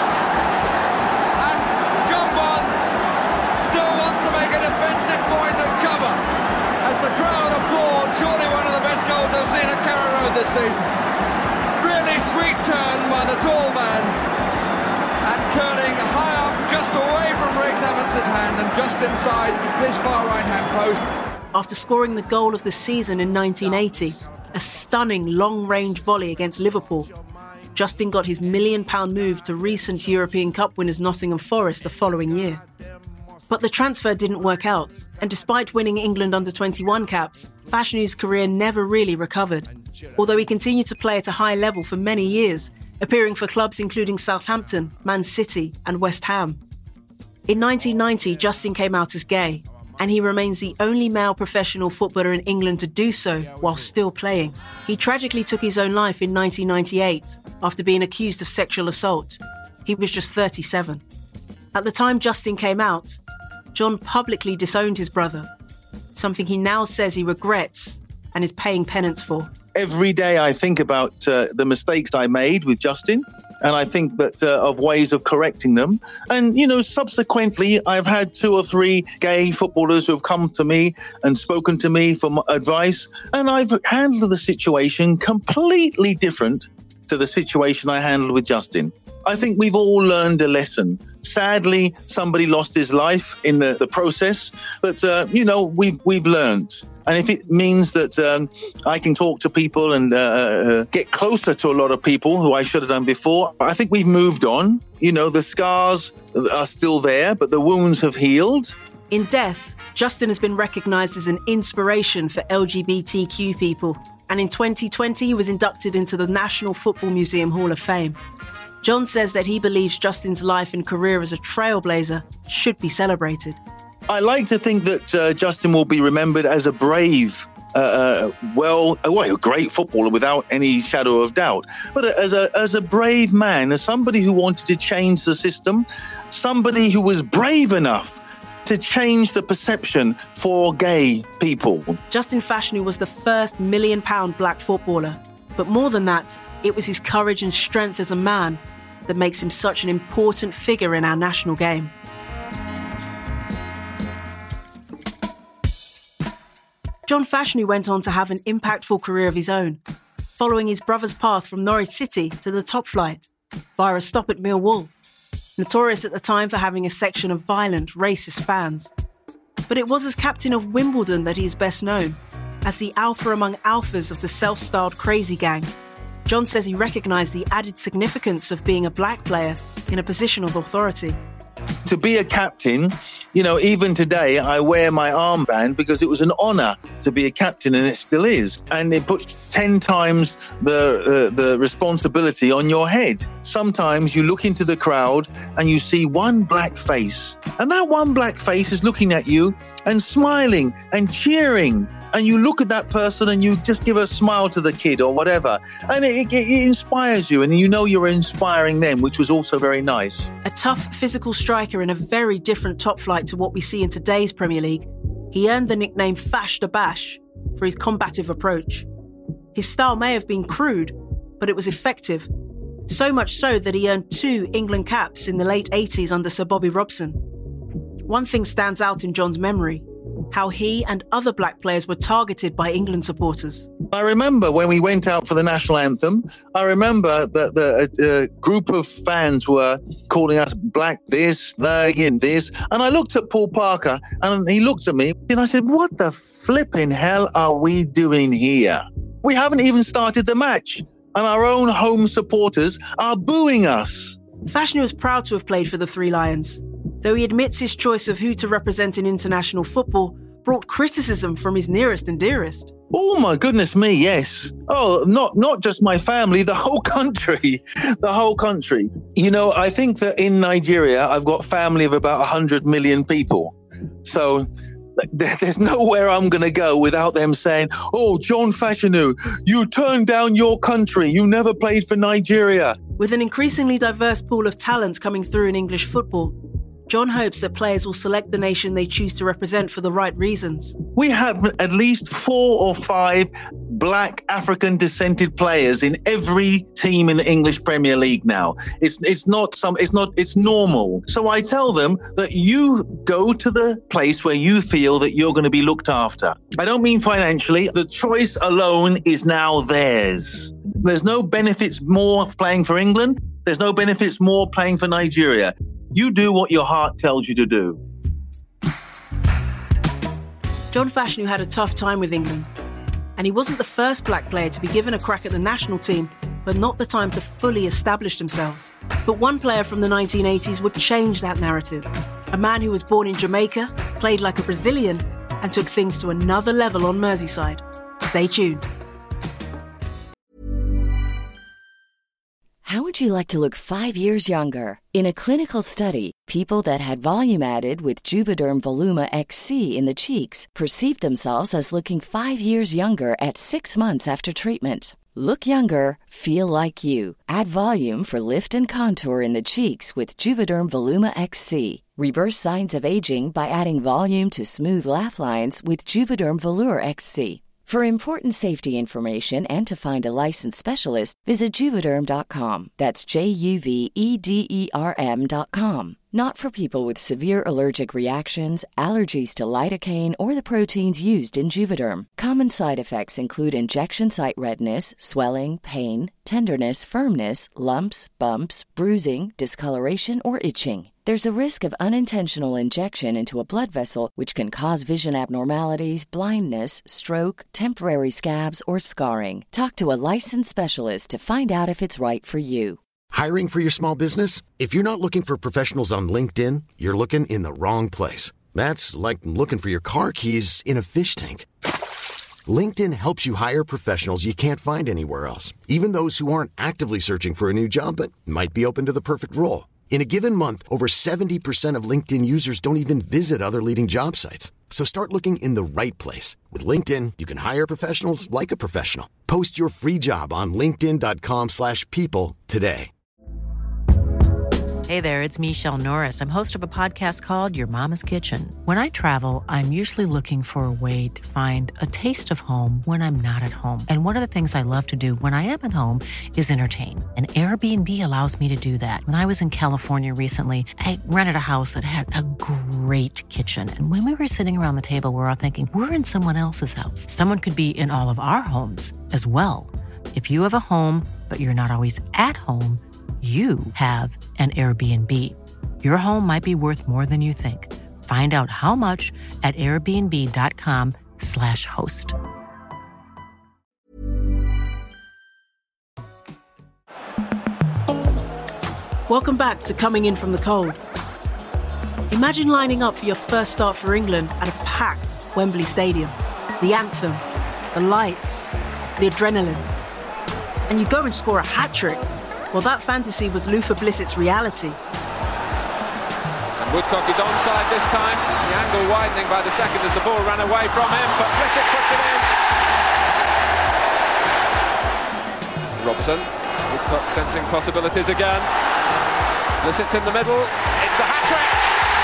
[SPEAKER 7] And John Bond still wants to make a defensive point of cover as the crowd applauds. Surely one of the best goals I've seen at Carrow Road this season. Really sweet turn by the tall man and curling high up just away from Ray Clements' hand and just inside his far right-hand post.
[SPEAKER 9] After scoring the goal of the season in 1980, a stunning long-range volley against Liverpool, Justin got his £1 million move to recent European Cup winners Nottingham Forest the following year. But the transfer didn't work out, and despite winning England under-21 caps, Fashanu's career never really recovered, although he continued to play at a high level for many years, appearing for clubs including Southampton, Man City and West Ham. In 1990, Justin came out as gay, and he remains the only male professional footballer in England to do so while still playing. He tragically took his own life in 1998 after being accused of sexual assault. He was just 37. At the time Justin came out, John publicly disowned his brother, something he now says he regrets and is paying penance for.
[SPEAKER 22] Every day I think about the mistakes I made with Justin, and I think that of ways of correcting them. And, subsequently, I've had 2 or 3 gay footballers who have come to me and spoken to me for advice, and I've handled the situation completely different to the situation I handled with Justin. I think we've all learned a lesson. Sadly, somebody lost his life in the process, but, we've learned. And if it means that I can talk to people and get closer to a lot of people who I should have done before, I think we've moved on. The scars are still there, but the wounds have healed.
[SPEAKER 9] In death, Justin has been recognised as an inspiration for LGBTQ people. And in 2020, he was inducted into the National Football Museum Hall of Fame. John says that he believes Justin's life and career as a trailblazer should be celebrated.
[SPEAKER 22] I like to think that Justin will be remembered as a brave, a great footballer without any shadow of doubt. But as a brave man, as somebody who wanted to change the system, somebody who was brave enough to change the perception for gay people.
[SPEAKER 9] Justin Fashanu was the first £1 million black footballer. But more than that, it was his courage and strength as a man that makes him such an important figure in our national game. John Fashanu went on to have an impactful career of his own, following his brother's path from Norwich City to the top flight via a stop at Millwall, notorious at the time for having a section of violent, racist fans. But it was as captain of Wimbledon that he is best known, as the alpha among alphas of the self-styled Crazy Gang. John says he recognised the added significance of being a black player in a position of authority.
[SPEAKER 22] To be a captain, even today, I wear my armband because it was an honour to be a captain, and it still is. And it puts 10 times the responsibility on your head. Sometimes you look into the crowd and you see one black face, and that one black face is looking at you and smiling and cheering. And you look at that person and you just give a smile to the kid or whatever. And it inspires you, and you're inspiring them, which was also very nice.
[SPEAKER 9] A tough physical striker in a very different top flight to what we see in today's Premier League, he earned the nickname Fash the Bash for his combative approach. His style may have been crude, but it was effective. So much so that he earned 2 England caps in the late 80s under Sir Bobby Robson. One thing stands out in John's memory: how he and other black players were targeted by England supporters.
[SPEAKER 22] I remember when we went out for the national anthem, I remember that the group of fans were calling us black this, again this. And I looked at Paul Parker and he looked at me and I said, what the flipping hell are we doing here? We haven't even started the match and our own home supporters are booing us.
[SPEAKER 9] Fashanu was proud to have played for the Three Lions, though he admits his choice of who to represent in international football brought criticism from his nearest and dearest.
[SPEAKER 22] Oh, my goodness me, yes. Oh, not just my family, the whole country. The whole country. I think that in Nigeria, I've got family of about 100 million people. So there's nowhere I'm going to go without them saying, oh, John Fashanu, you turned down your country. You never played for Nigeria.
[SPEAKER 9] With an increasingly diverse pool of talent coming through in English football, John hopes that players will select the nation they choose to represent for the right reasons.
[SPEAKER 22] We have at least 4 or 5 black African-descended players in every team in the English Premier League now. It's normal. So I tell them that you go to the place where you feel that you're going to be looked after. I don't mean financially. The choice alone is now theirs. There's no benefits more playing for England. There's no benefits more playing for Nigeria. You do what your heart tells you to do.
[SPEAKER 9] John Fashanu had a tough time with England, and he wasn't the first black player to be given a crack at the national team, but not the time to fully establish themselves. But one player from the 1980s would change that narrative. A man who was born in Jamaica, played like a Brazilian, and took things to another level on Merseyside. Stay tuned.
[SPEAKER 2] How would you like to look 5 years younger? In a clinical study, people that had volume added with Juvederm Voluma XC in the cheeks perceived themselves as looking 5 years younger at 6 months after treatment. Look younger, feel like you. Add volume for lift and contour in the cheeks with Juvederm Voluma XC. Reverse signs of aging by adding volume to smooth laugh lines with Juvederm Volure XC. For important safety information and to find a licensed specialist, visit Juvederm.com. That's JUVEDERM.com. Not for people with severe allergic reactions, allergies to lidocaine, or the proteins used in Juvederm. Common side effects include injection site redness, swelling, pain, tenderness, firmness, lumps, bumps, bruising, discoloration, or itching. There's a risk of unintentional injection into a blood vessel, which can cause vision abnormalities, blindness, stroke, temporary scabs, or scarring. Talk to a licensed specialist to find out if it's right for you.
[SPEAKER 3] Hiring for your small business? If you're not looking for professionals on LinkedIn, you're looking in the wrong place. That's like looking for your car keys in a fish tank. LinkedIn helps you hire professionals you can't find anywhere else, even those who aren't actively searching for a new job but might be open to the perfect role. In a given month, over 70% of LinkedIn users don't even visit other leading job sites. So start looking in the right place. With LinkedIn, you can hire professionals like a professional. Post your free job on linkedin.com/people today.
[SPEAKER 23] Hey there, it's Michelle Norris. I'm host of a podcast called Your Mama's Kitchen. When I travel, I'm usually looking for a way to find a taste of home when I'm not at home. And one of the things I love to do when I am at home is entertain. And Airbnb allows me to do that. When I was in California recently, I rented a house that had a great kitchen. And when we were sitting around the table, we were all thinking, we're in someone else's house. Someone could be in all of our homes as well. If you have a home, but you're not always at home, you have an Airbnb. Your home might be worth more than you think. Find out how much at airbnb.com/host.
[SPEAKER 9] Welcome back to Coming In From the Cold. Imagine lining up for your first start for England at a packed Wembley Stadium. The anthem, the lights, the adrenaline. And you go and score a hat-trick. Well, that fantasy was Luther Blissett's reality.
[SPEAKER 8] And Woodcock is onside this time. The angle widening by the second as the ball ran away from him, but Blissett puts it in. Robson, Woodcock sensing possibilities again. Blissett's in the middle. It's the hat-trick!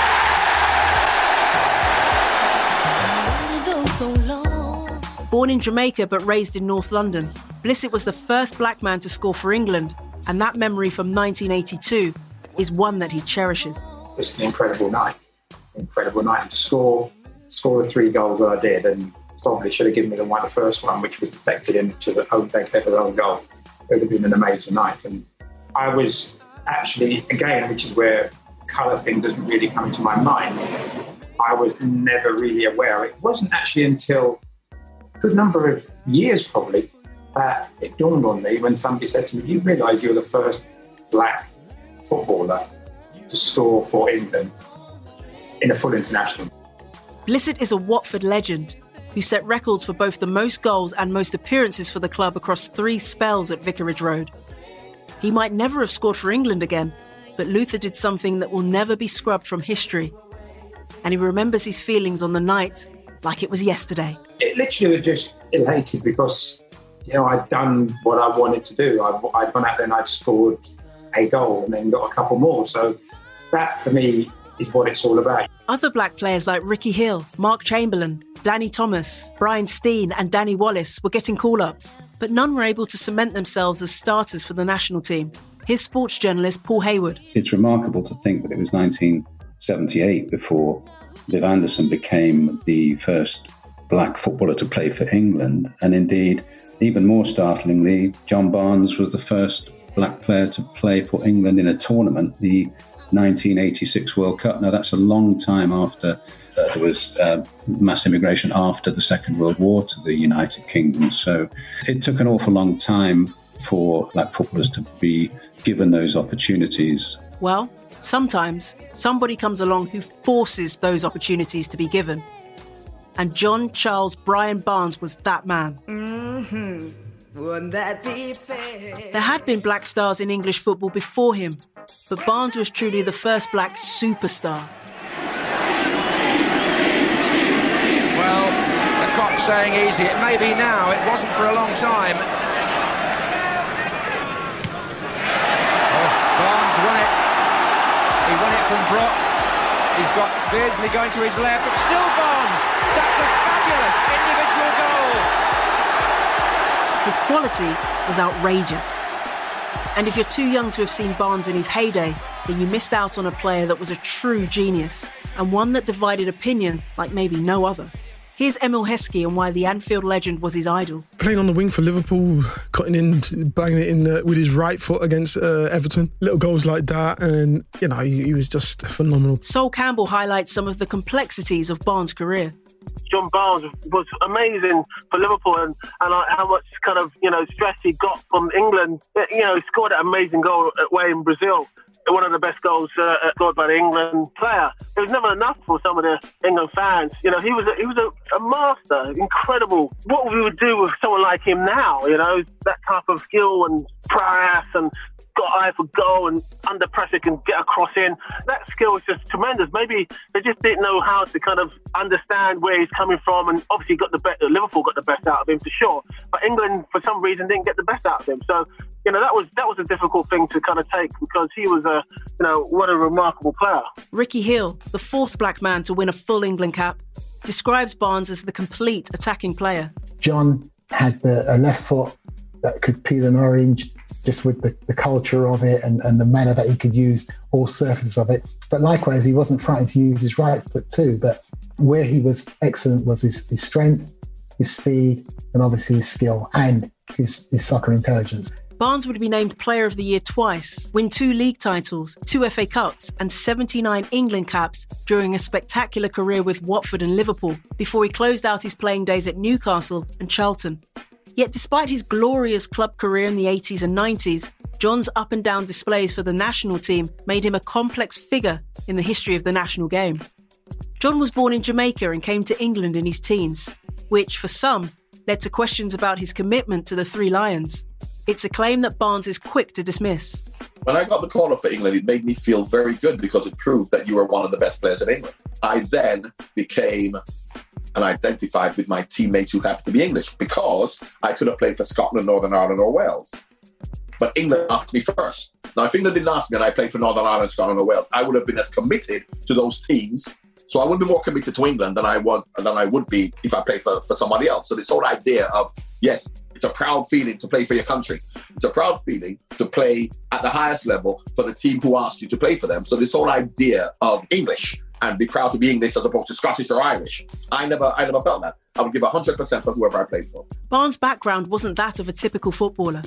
[SPEAKER 9] Born in Jamaica but raised in North London, Blissett was the first black man to score for England, and that memory from 1982 is one that he cherishes.
[SPEAKER 24] It's an incredible night and to score the 3 goals that I did, and probably should have given me the first one, which was deflected into the own back of the own goal. It would have been an amazing night. And I was actually, again, which is where colour thing doesn't really come into my mind, I was never really aware. It wasn't actually until a good number of years probably that it dawned on me when somebody said to me, "You realise you're the first black footballer to score for England in a full international."
[SPEAKER 9] Blissett is a Watford legend who set records for both the most goals and most appearances for the club across 3 spells at Vicarage Road. He might never have scored for England again, but Luther did something that will never be scrubbed from history. And he remembers his feelings on the night like it was yesterday.
[SPEAKER 24] It literally was just elated because, I'd done what I wanted to do. I'd gone out there and I'd scored a goal and then got a couple more. So that, for me, is what it's all about.
[SPEAKER 9] Other black players like Ricky Hill, Mark Chamberlain, Danny Thomas, Brian Steen and Danny Wallace were getting call-ups, but none were able to cement themselves as starters for the national team. Here's sports journalist Paul Hayward.
[SPEAKER 25] It's remarkable to think that it was 1978 before Liv Anderson became the first black footballer to play for England. And indeed, even more startlingly, John Barnes was the first black player to play for England in a tournament, the 1986 World Cup. Now, that's a long time after there was mass immigration after the Second World War to the United Kingdom. So it took an awful long time for black footballers to be given those opportunities.
[SPEAKER 9] Well, sometimes somebody comes along who forces those opportunities to be given. And John Charles Brian Barnes was that man. Wouldn't that be fair? There had been black stars in English football before him, but Barnes was truly the first black superstar.
[SPEAKER 4] Well, the clock's saying easy. It may be now. It wasn't for a long time. Oh, Barnes won it. He won it from Brock. He's got Beardsley going to his left. It's still Barnes. That's a fabulous individual goal.
[SPEAKER 9] His quality was outrageous. And if you're too young to have seen Barnes in his heyday, then you missed out on a player that was a true genius, and one that divided opinion like maybe no other. Here's Emil Heskey and why the Anfield legend was his idol.
[SPEAKER 5] Playing on the wing for Liverpool, cutting in, banging it in with his right foot against Everton. Little goals like that, and, you know, he was just phenomenal.
[SPEAKER 9] Sol Campbell highlights some of the complexities of Barnes' career.
[SPEAKER 6] John Barnes was amazing for Liverpool, and how much kind of, stress he got from England. He scored an amazing goal away in Brazil. One of the best goals scored by the England player. It was never enough for some of the England fans. He was a master, incredible. What we would do with someone like him now, that type of skill and prowess and got eye for goal and under pressure can get a cross in. That skill is just tremendous. Maybe they just didn't know how to kind of understand where he's coming from, and obviously Liverpool got the best out of him for sure. But England, for some reason, didn't get the best out of him. So, that was a difficult thing to kind of take, because he was what a remarkable player.
[SPEAKER 9] Ricky Hill, the fourth black man to win a full England cap, describes Barnes as the complete attacking player.
[SPEAKER 11] John had a left foot that could peel an orange, just with the culture of it and the manner that he could use all surfaces of it. But likewise, he wasn't frightened to use his right foot too. But where he was excellent was his strength, his speed, and obviously his skill and his soccer intelligence.
[SPEAKER 9] Barnes would be named Player of the Year twice, win 2 league titles, 2 FA Cups and 79 England caps during a spectacular career with Watford and Liverpool, before he closed out his playing days at Newcastle and Charlton. Yet despite his glorious club career in the 80s and 90s, John's up and down displays for the national team made him a complex figure in the history of the national game. John was born in Jamaica and came to England in his teens, which, for some, led to questions about his commitment to the Three Lions. It's a claim that Barnes is quick to dismiss.
[SPEAKER 14] When I got the call up for England, it made me feel very good, because it proved that you were one of the best players in England. I then became and identified with my teammates who happened to be English, because I could have played for Scotland, Northern Ireland or Wales. But England asked me first. Now, if England didn't ask me and I played for Northern Ireland, Scotland or Wales, I would have been as committed to those teams. So I would be more committed to England than I would be if I played for somebody else. So this whole idea of, yes, it's a proud feeling to play for your country. It's a proud feeling to play at the highest level for the team who asked you to play for them. So this whole idea of English and be proud to be English as opposed to Scottish or Irish, I never felt that. I would give 100% for whoever I played for.
[SPEAKER 9] Barnes' background wasn't that of a typical footballer.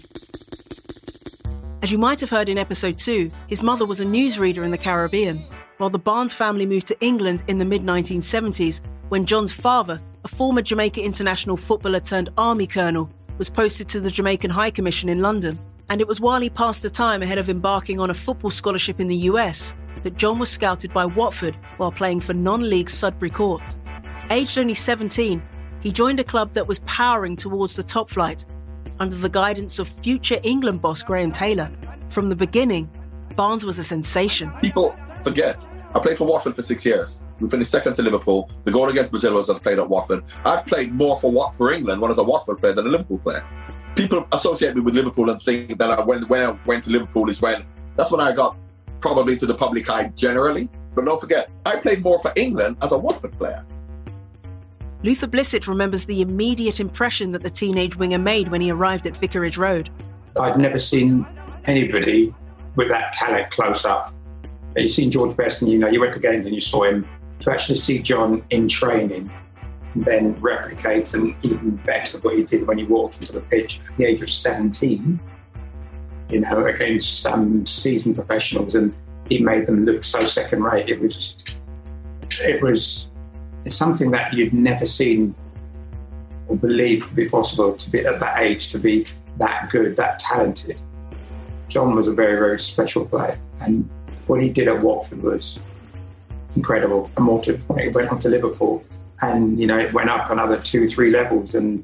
[SPEAKER 9] As you might have heard in episode 2, his mother was a newsreader in the Caribbean, while the Barnes family moved to England in the mid-1970s, when John's father, a former Jamaica international footballer turned army colonel, was posted to the Jamaican High Commission in London. And it was while he passed the time ahead of embarking on a football scholarship in the US that John was scouted by Watford while playing for non-league Sudbury Court. Aged only 17, he joined a club that was powering towards the top flight under the guidance of future England boss Graham Taylor. From the beginning, Barnes was a sensation.
[SPEAKER 14] People forget, I played for Watford for 6 years. We finished second to Liverpool. The goal against Brazil was that I played at Watford. I've played more for England when I was a Watford player than a Liverpool player. People associate me with Liverpool and think that when I went to Liverpool that's when I got probably to the public eye generally. But don't forget, I played more for England as a Watford player.
[SPEAKER 9] Luther Blissett remembers the immediate impression that the teenage winger made when he arrived at Vicarage Road.
[SPEAKER 24] I'd never seen anybody with that talent close up. You've seen George Best and you went to games and you saw him. To actually see John in training and then replicate and even better what he did when he walked into the pitch at the age of 17, against some seasoned professionals, and he made them look so second rate. It's something that you'd never seen or believed could be possible, to be at that age, to be that good, that talented. John was a very, very special player, and what he did at Watford was incredible. And more to the point, he went on to Liverpool, and it went up another 2-3 levels, and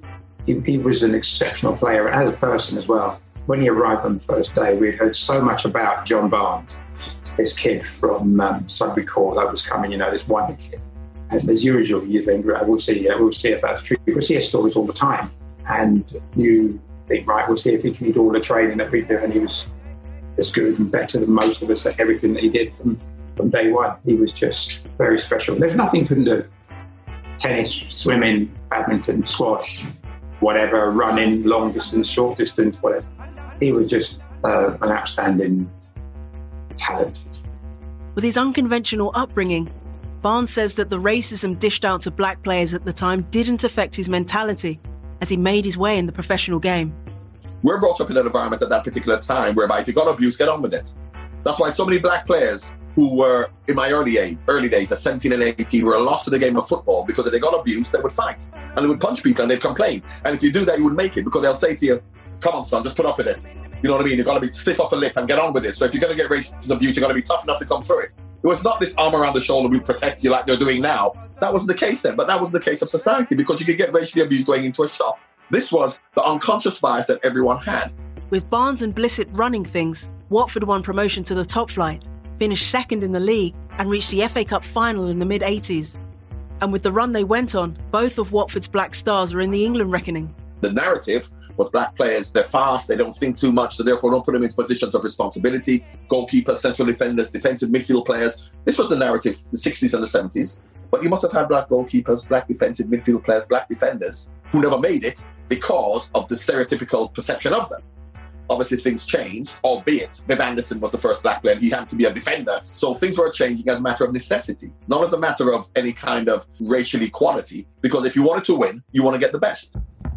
[SPEAKER 24] he was an exceptional player as a person as well. When he arrived on the first day, we'd heard so much about John Barnes, this kid from Sudbury Court that was coming, this wonder kid. And as usual, you think, right, we'll see if that's true. We'll see his stories all the time. And you think, right, we'll see if he can do all the training that we do. And he was as good and better than most of us at everything that he did from day one. He was just very special. There's nothing he couldn't do. Tennis, swimming, badminton, squash, whatever, running, long distance, short distance, whatever. He was just an outstanding talent.
[SPEAKER 9] With his unconventional upbringing, Barnes says that the racism dished out to black players at the time didn't affect his mentality as he made his way in the professional game.
[SPEAKER 14] We're brought up in an environment at that particular time whereby if you got abused, get on with it. That's why so many black players who were in my early days at 17 and 18 were lost to the game of football because if they got abused, they would fight and they would punch people and they'd complain. And if you do that, you would make it because they'll say to you, come on, son, just put up with it. You know what I mean? You've got to be stiff upper lip and get on with it. So if you're going to get racist abuse, you've got to be tough enough to come through it. It was not this arm around the shoulder, we protect you like they're doing now. That wasn't the case then, but that was the case of society because you could get racially abused going into a shop. This was the unconscious bias that everyone had.
[SPEAKER 9] With Barnes and Blissett running things, Watford won promotion to the top flight, finished second in the league and reached the FA Cup final in the mid-80s. And with the run they went on, both of Watford's black stars are in the England reckoning.
[SPEAKER 14] The narrative was black players, they're fast, they don't think too much, so therefore don't put them in positions of responsibility. Goalkeepers, central defenders, defensive midfield players. This was the narrative in the 60s and the 70s. But you must have had black goalkeepers, black defensive midfield players, black defenders who never made it because of the stereotypical perception of them. Obviously things changed, albeit Viv Anderson was the first black player and he happened to be a defender. So things were changing as a matter of necessity, not as a matter of any kind of racial equality, because if you wanted to win, you want to get the best.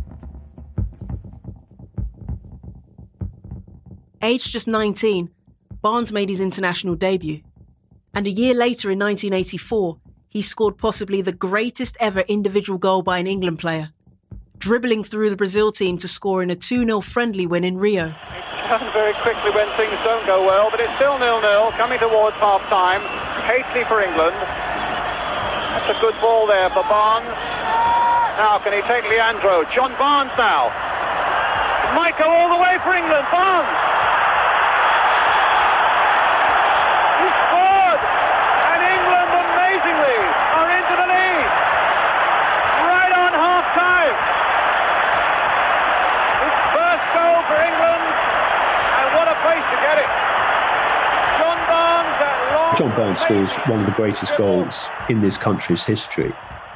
[SPEAKER 9] Aged just 19, Barnes made his international debut. And a year later in 1984, he scored possibly the greatest ever individual goal by an England player, dribbling through the Brazil team to score in a 2-0 friendly win in Rio.
[SPEAKER 13] It's done very quickly when things don't go well, but it's still 0-0, coming towards half-time. Hasty for England. That's a good ball there for Barnes. Now can he take Leandro? John Barnes now. It might go all the way for England. Barnes!
[SPEAKER 16] John Barnes scores one of the greatest goals in this country's history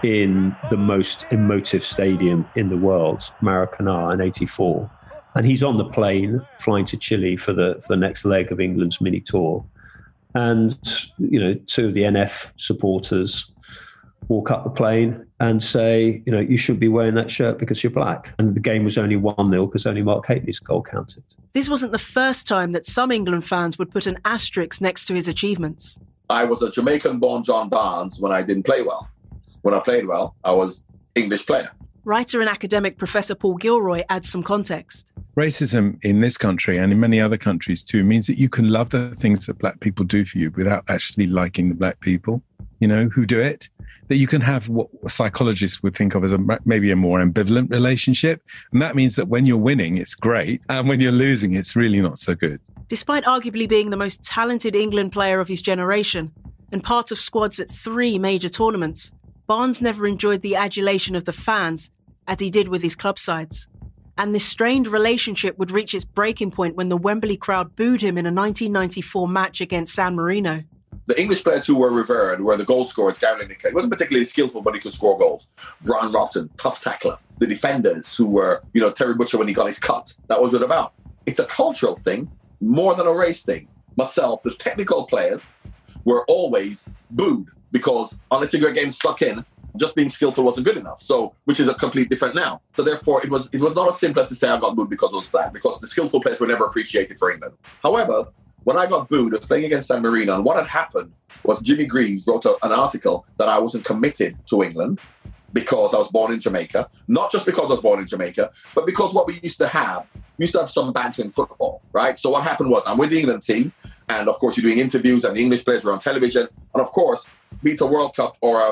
[SPEAKER 16] in the most emotive stadium in the world, Maracanã, in '84. And he's on the plane flying to Chile for the next leg of England's mini tour. And, two of the NF supporters walk up the plane and say, you should be wearing that shirt because you're black. And the game was only 1-0 because only Mark Hateley's goal counted.
[SPEAKER 9] This wasn't the first time that some England fans would put an asterisk next to his achievements.
[SPEAKER 14] I was a Jamaican-born John Barnes when I didn't play well. When I played well, I was English player.
[SPEAKER 9] Writer and academic Professor Paul Gilroy adds some context.
[SPEAKER 17] Racism in this country and in many other countries too means that you can love the things that black people do for you without actually liking the black people, who do it. That you can have what psychologists would think of as maybe a more ambivalent relationship. And that means that when you're winning, it's great. And when you're losing, it's really not so good.
[SPEAKER 9] Despite arguably being the most talented England player of his generation and part of squads at 3 major tournaments, Barnes never enjoyed the adulation of the fans as he did with his club sides. And this strained relationship would reach its breaking point when the Wembley crowd booed him in a 1994 match against San Marino.
[SPEAKER 14] The English players who were revered were the goal scorers. Gary Lineker. He wasn't particularly skillful, but he could score goals. Brian Robson, tough tackler. The defenders who were, Terry Butcher when he got his cut. That was what it about. It's a cultural thing more than a race thing. Myself, the technical players were always booed because unless you were getting stuck in, just being skillful wasn't good enough. So, which is a complete different now. So therefore, it was not as simple as to say I got booed because I was black, because the skillful players were never appreciated for England. However, when I got booed, I was playing against San Marino, and what had happened was Jimmy Greaves wrote an article that I wasn't committed to England because I was born in Jamaica. Not just because I was born in Jamaica, but because what we used to have some banter in football, right? So what happened was I'm with the England team, and of course you're doing interviews, and the English players were on television, and of course, be it a World Cup or a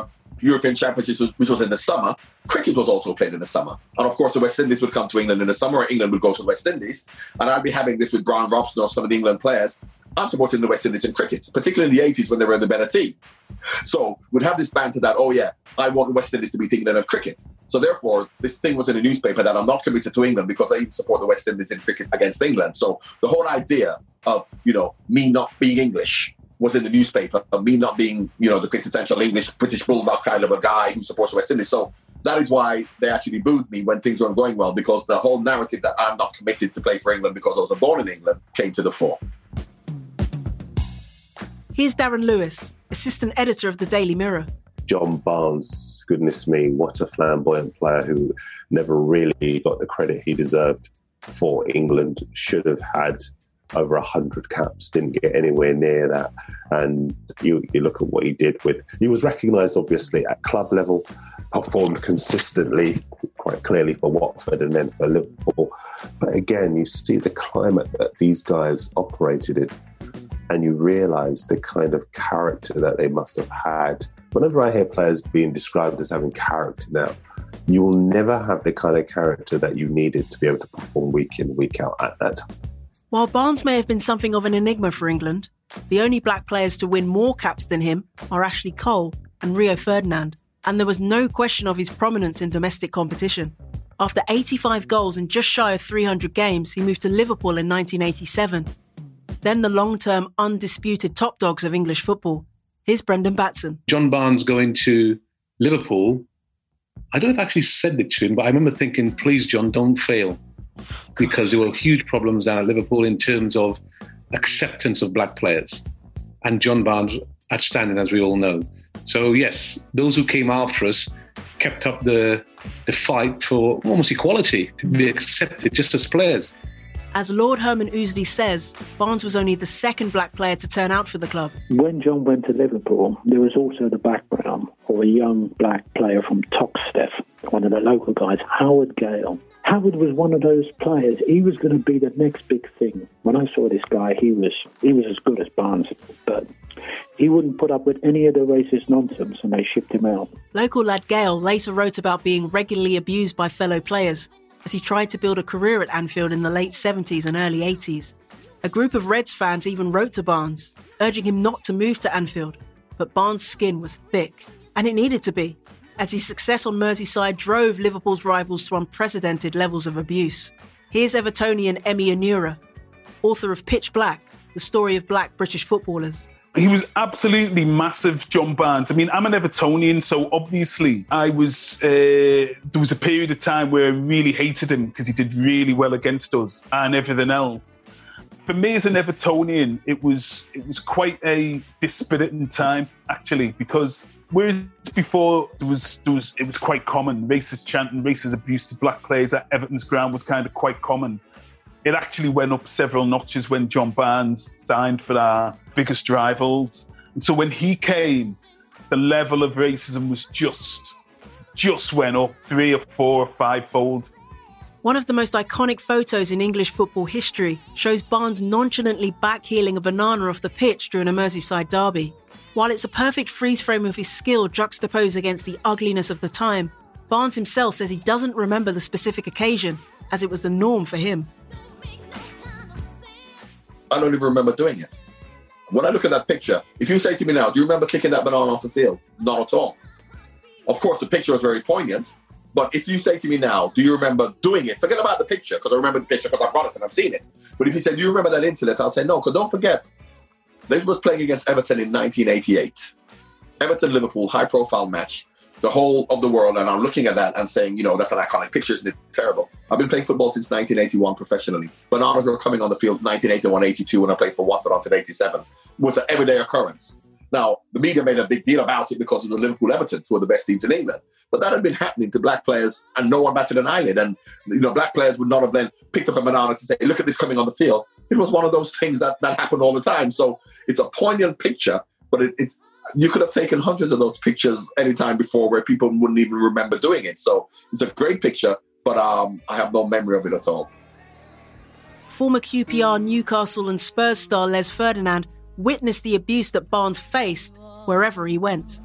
[SPEAKER 14] European Championships, which was in the summer, cricket was also played in the summer. And of course, the West Indies would come to England in the summer, or England would go to the West Indies. And I'd be having this with Brian Robson or some of the England players. I'm supporting the West Indies in cricket, particularly in the 80s when they were in the better team. So we'd have this banter that, oh yeah, I want the West Indies to be England in cricket. So therefore, this thing was in the newspaper that I'm not committed to England because I even support the West Indies in cricket against England. So the whole idea of, me not being English was in the newspaper, of me not being, the quintessential English, British bulldog kind of a guy who supports the West Indies. So that is why they actually booed me when things weren't going well, because the whole narrative that I'm not committed to play for England because I was born in England came to the fore.
[SPEAKER 9] Here's Darren Lewis, assistant editor of the Daily Mirror.
[SPEAKER 12] John Barnes, goodness me, what a flamboyant player who never really got the credit he deserved for England. Should have had over 100 caps, didn't get anywhere near that. And you look at what he did he was recognised obviously at club level, performed consistently, quite clearly for Watford and then for Liverpool. But again, you see the climate that these guys operated in, and you realise the kind of character that they must have had. Whenever I hear players being described as having character now, you will never have the kind of character that you needed to be able to perform week in, week out at that time.
[SPEAKER 9] While Barnes may have been something of an enigma for England, the only black players to win more caps than him are Ashley Cole and Rio Ferdinand, and there was no question of his prominence in domestic competition. After 85 goals and just shy of 300 games, he moved to Liverpool in 1987. Then the long-term undisputed top dogs of English football. Here's Brendan Batson.
[SPEAKER 15] John Barnes going to Liverpool, I don't know if I actually said it to him, but I remember thinking, please, John, don't fail. Because there were huge problems down at Liverpool in terms of acceptance of black players. And John Barnes, outstanding, as we all know. So, yes, those who came after us kept up the fight for almost equality, to be accepted just as players.
[SPEAKER 9] As Lord Herman Ousley says, Barnes was only the second black player to turn out for the club.
[SPEAKER 10] When John went to Liverpool, there was also the background of a young black player from Toxteth, one of the local guys, Howard Gale. Howard was one of those players. He was going to be the next big thing. When I saw this guy, he was as good as Barnes, but he wouldn't put up with any of the racist nonsense, and they shipped him out.
[SPEAKER 9] Local lad Gale later wrote about being regularly abused by fellow players as he tried to build a career at Anfield in the late 70s and early 80s. A group of Reds fans even wrote to Barnes, urging him not to move to Anfield, but Barnes' skin was thick, and it needed to be, as his success on Merseyside drove Liverpool's rivals to unprecedented levels of abuse. Here's Evertonian Emi Onura, author of Pitch Black, the story of black British footballers.
[SPEAKER 18] He was absolutely massive, John Barnes. I mean, I'm an Evertonian, so obviously there was a period of time where I really hated him because he did really well against us and everything else. For me as an Evertonian, it was quite a dispiriting time, actually, because whereas before it was quite common, racist chanting, racist abuse to black players at Everton's ground was kind of quite common. It actually went up several notches when John Barnes signed for our biggest rivals. And so when he came, the level of racism was just went up 3 or 4 or 5-fold.
[SPEAKER 9] One of the most iconic photos in English football history shows Barnes nonchalantly backheeling a banana off the pitch during a Merseyside derby. While it's a perfect freeze frame of his skill juxtaposed against the ugliness of the time, Barnes himself says he doesn't remember the specific occasion, as it was the norm for him.
[SPEAKER 14] I don't even remember doing it. When I look at that picture, if you say to me now, do you remember kicking that banana off the field? Not at all. Of course, the picture was very poignant, but if you say to me now, do you remember doing it? Forget about the picture, because I remember the picture because I've got it and I've seen it. But if you say, do you remember that incident? I'll say no, because don't forget, they was playing against Everton in 1988. Everton-Liverpool, high-profile match. The whole of the world, and I'm looking at that and saying, that's an iconic picture, isn't it? Terrible. I've been playing football since 1981 professionally. Bananas were coming on the field 1981, 82 when I played for Watford until 87. It was an everyday occurrence. Now, the media made a big deal about it because of the Liverpool Everton, two of the best teams in England. But that had been happening to black players and no one batted an eyelid. And, black players would not have then picked up a banana to say, look at this coming on the field. It was one of those things that happened all the time. So it's a poignant picture, but it's you could have taken hundreds of those pictures any time before where people wouldn't even remember doing it. So it's a great picture, but I have no memory of it at all.
[SPEAKER 9] Former QPR, Newcastle and Spurs star Les Ferdinand witnessed the abuse that Barnes faced wherever he went.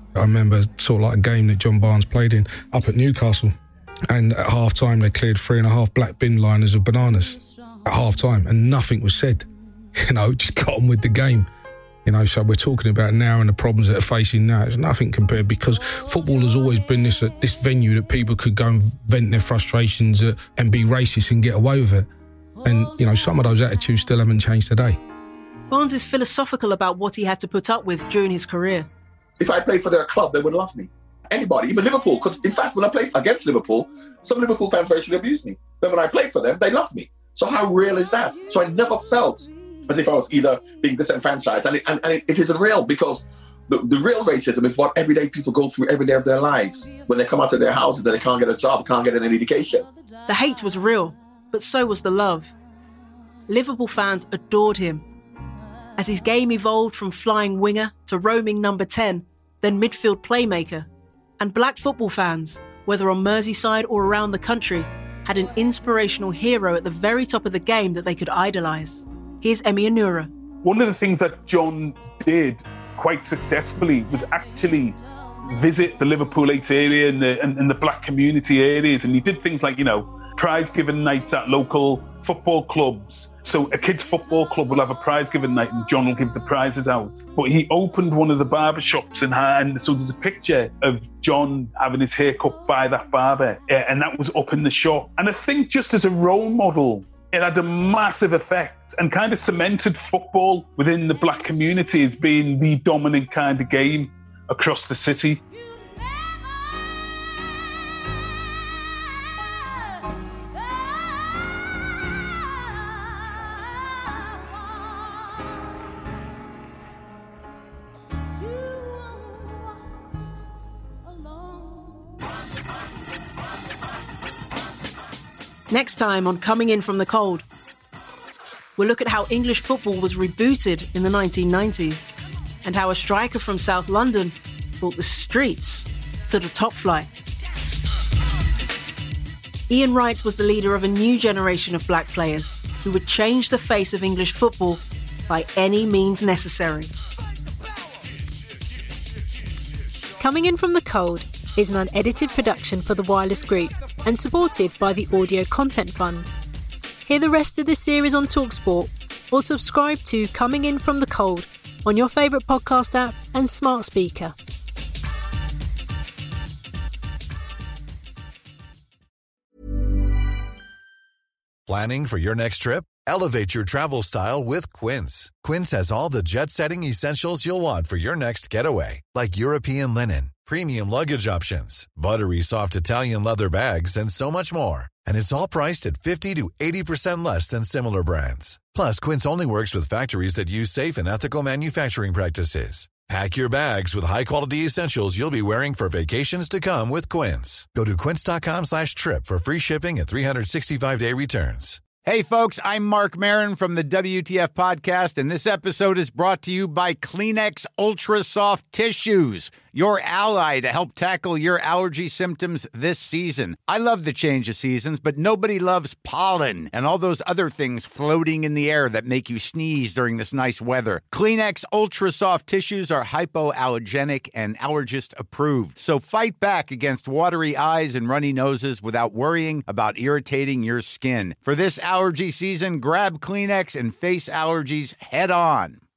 [SPEAKER 1] I remember sort of like a game that John Barnes played in up at Newcastle, and at half-time they cleared 3.5 black bin liners of bananas at half-time, and nothing was said. Just got on with the game. So we're talking about now and the problems that are facing now. It's nothing compared, because football has always been this venue that people could go and vent their frustrations at and be racist and get away with it. And, some of those attitudes still haven't changed today.
[SPEAKER 9] Barnes is philosophical about what he had to put up with during his career.
[SPEAKER 14] If I played for their club, they would love me. Anybody, even Liverpool. In fact, when I played against Liverpool, some Liverpool fans virtually abused me. Then when I played for them, they loved me. So how real is that? So I never felt as if I was either being disenfranchised. And it isn't real, because the real racism is what everyday people go through every day of their lives. When they come out of their houses and they can't get a job, can't get any education.
[SPEAKER 9] The hate was real, but so was the love. Liverpool fans adored him. As his game evolved from flying winger to roaming number 10, then midfield playmaker, and black football fans, whether on Merseyside or around the country, had an inspirational hero at the very top of the game that they could idolise. Here's Emi Anura.
[SPEAKER 18] One of the things that John did quite successfully was actually visit the Liverpool 8 area and the black community areas. And he did things like, prize-giving nights at local football clubs. So a kids' football club will have a prize-giving night and John will give the prizes out. But he opened one of the barber shops and so there's a picture of John having his hair cut by that barber, and that was up in the shop. And I think just as a role model, it had a massive effect and kind of cemented football within the black community as being the dominant kind of game across the city.
[SPEAKER 9] Next time on Coming In From the Cold, we'll look at how English football was rebooted in the 1990s and how a striker from South London brought the streets to the top flight. Ian Wright was the leader of a new generation of black players who would change the face of English football by any means necessary.
[SPEAKER 7] Coming In From the Cold is an unedited production for the Wireless Group and supported by the Audio Content Fund. Hear the rest of the series on TalkSport or subscribe to Coming In From the Cold on your favourite podcast app and smart speaker.
[SPEAKER 19] Planning for your next trip? Elevate your travel style with Quince. Quince has all the jet-setting essentials you'll want for your next getaway, like European linen, premium luggage options, buttery soft Italian leather bags, and so much more. And it's all priced at 50 to 80% less than similar brands. Plus, Quince only works with factories that use safe and ethical manufacturing practices. Pack your bags with high-quality essentials you'll be wearing for vacations to come with Quince. Go to quince.com/trip for free shipping and 365-day returns.
[SPEAKER 20] Hey, folks, I'm Mark Maron from the WTF Podcast, and this episode is brought to you by Kleenex Ultra Soft Tissues, your ally to help tackle your allergy symptoms this season. I love the change of seasons, but nobody loves pollen and all those other things floating in the air that make you sneeze during this nice weather. Kleenex Ultra Soft Tissues are hypoallergenic and allergist approved, so fight back against watery eyes and runny noses without worrying about irritating your skin. For this allergy season, grab Kleenex and face allergies head on.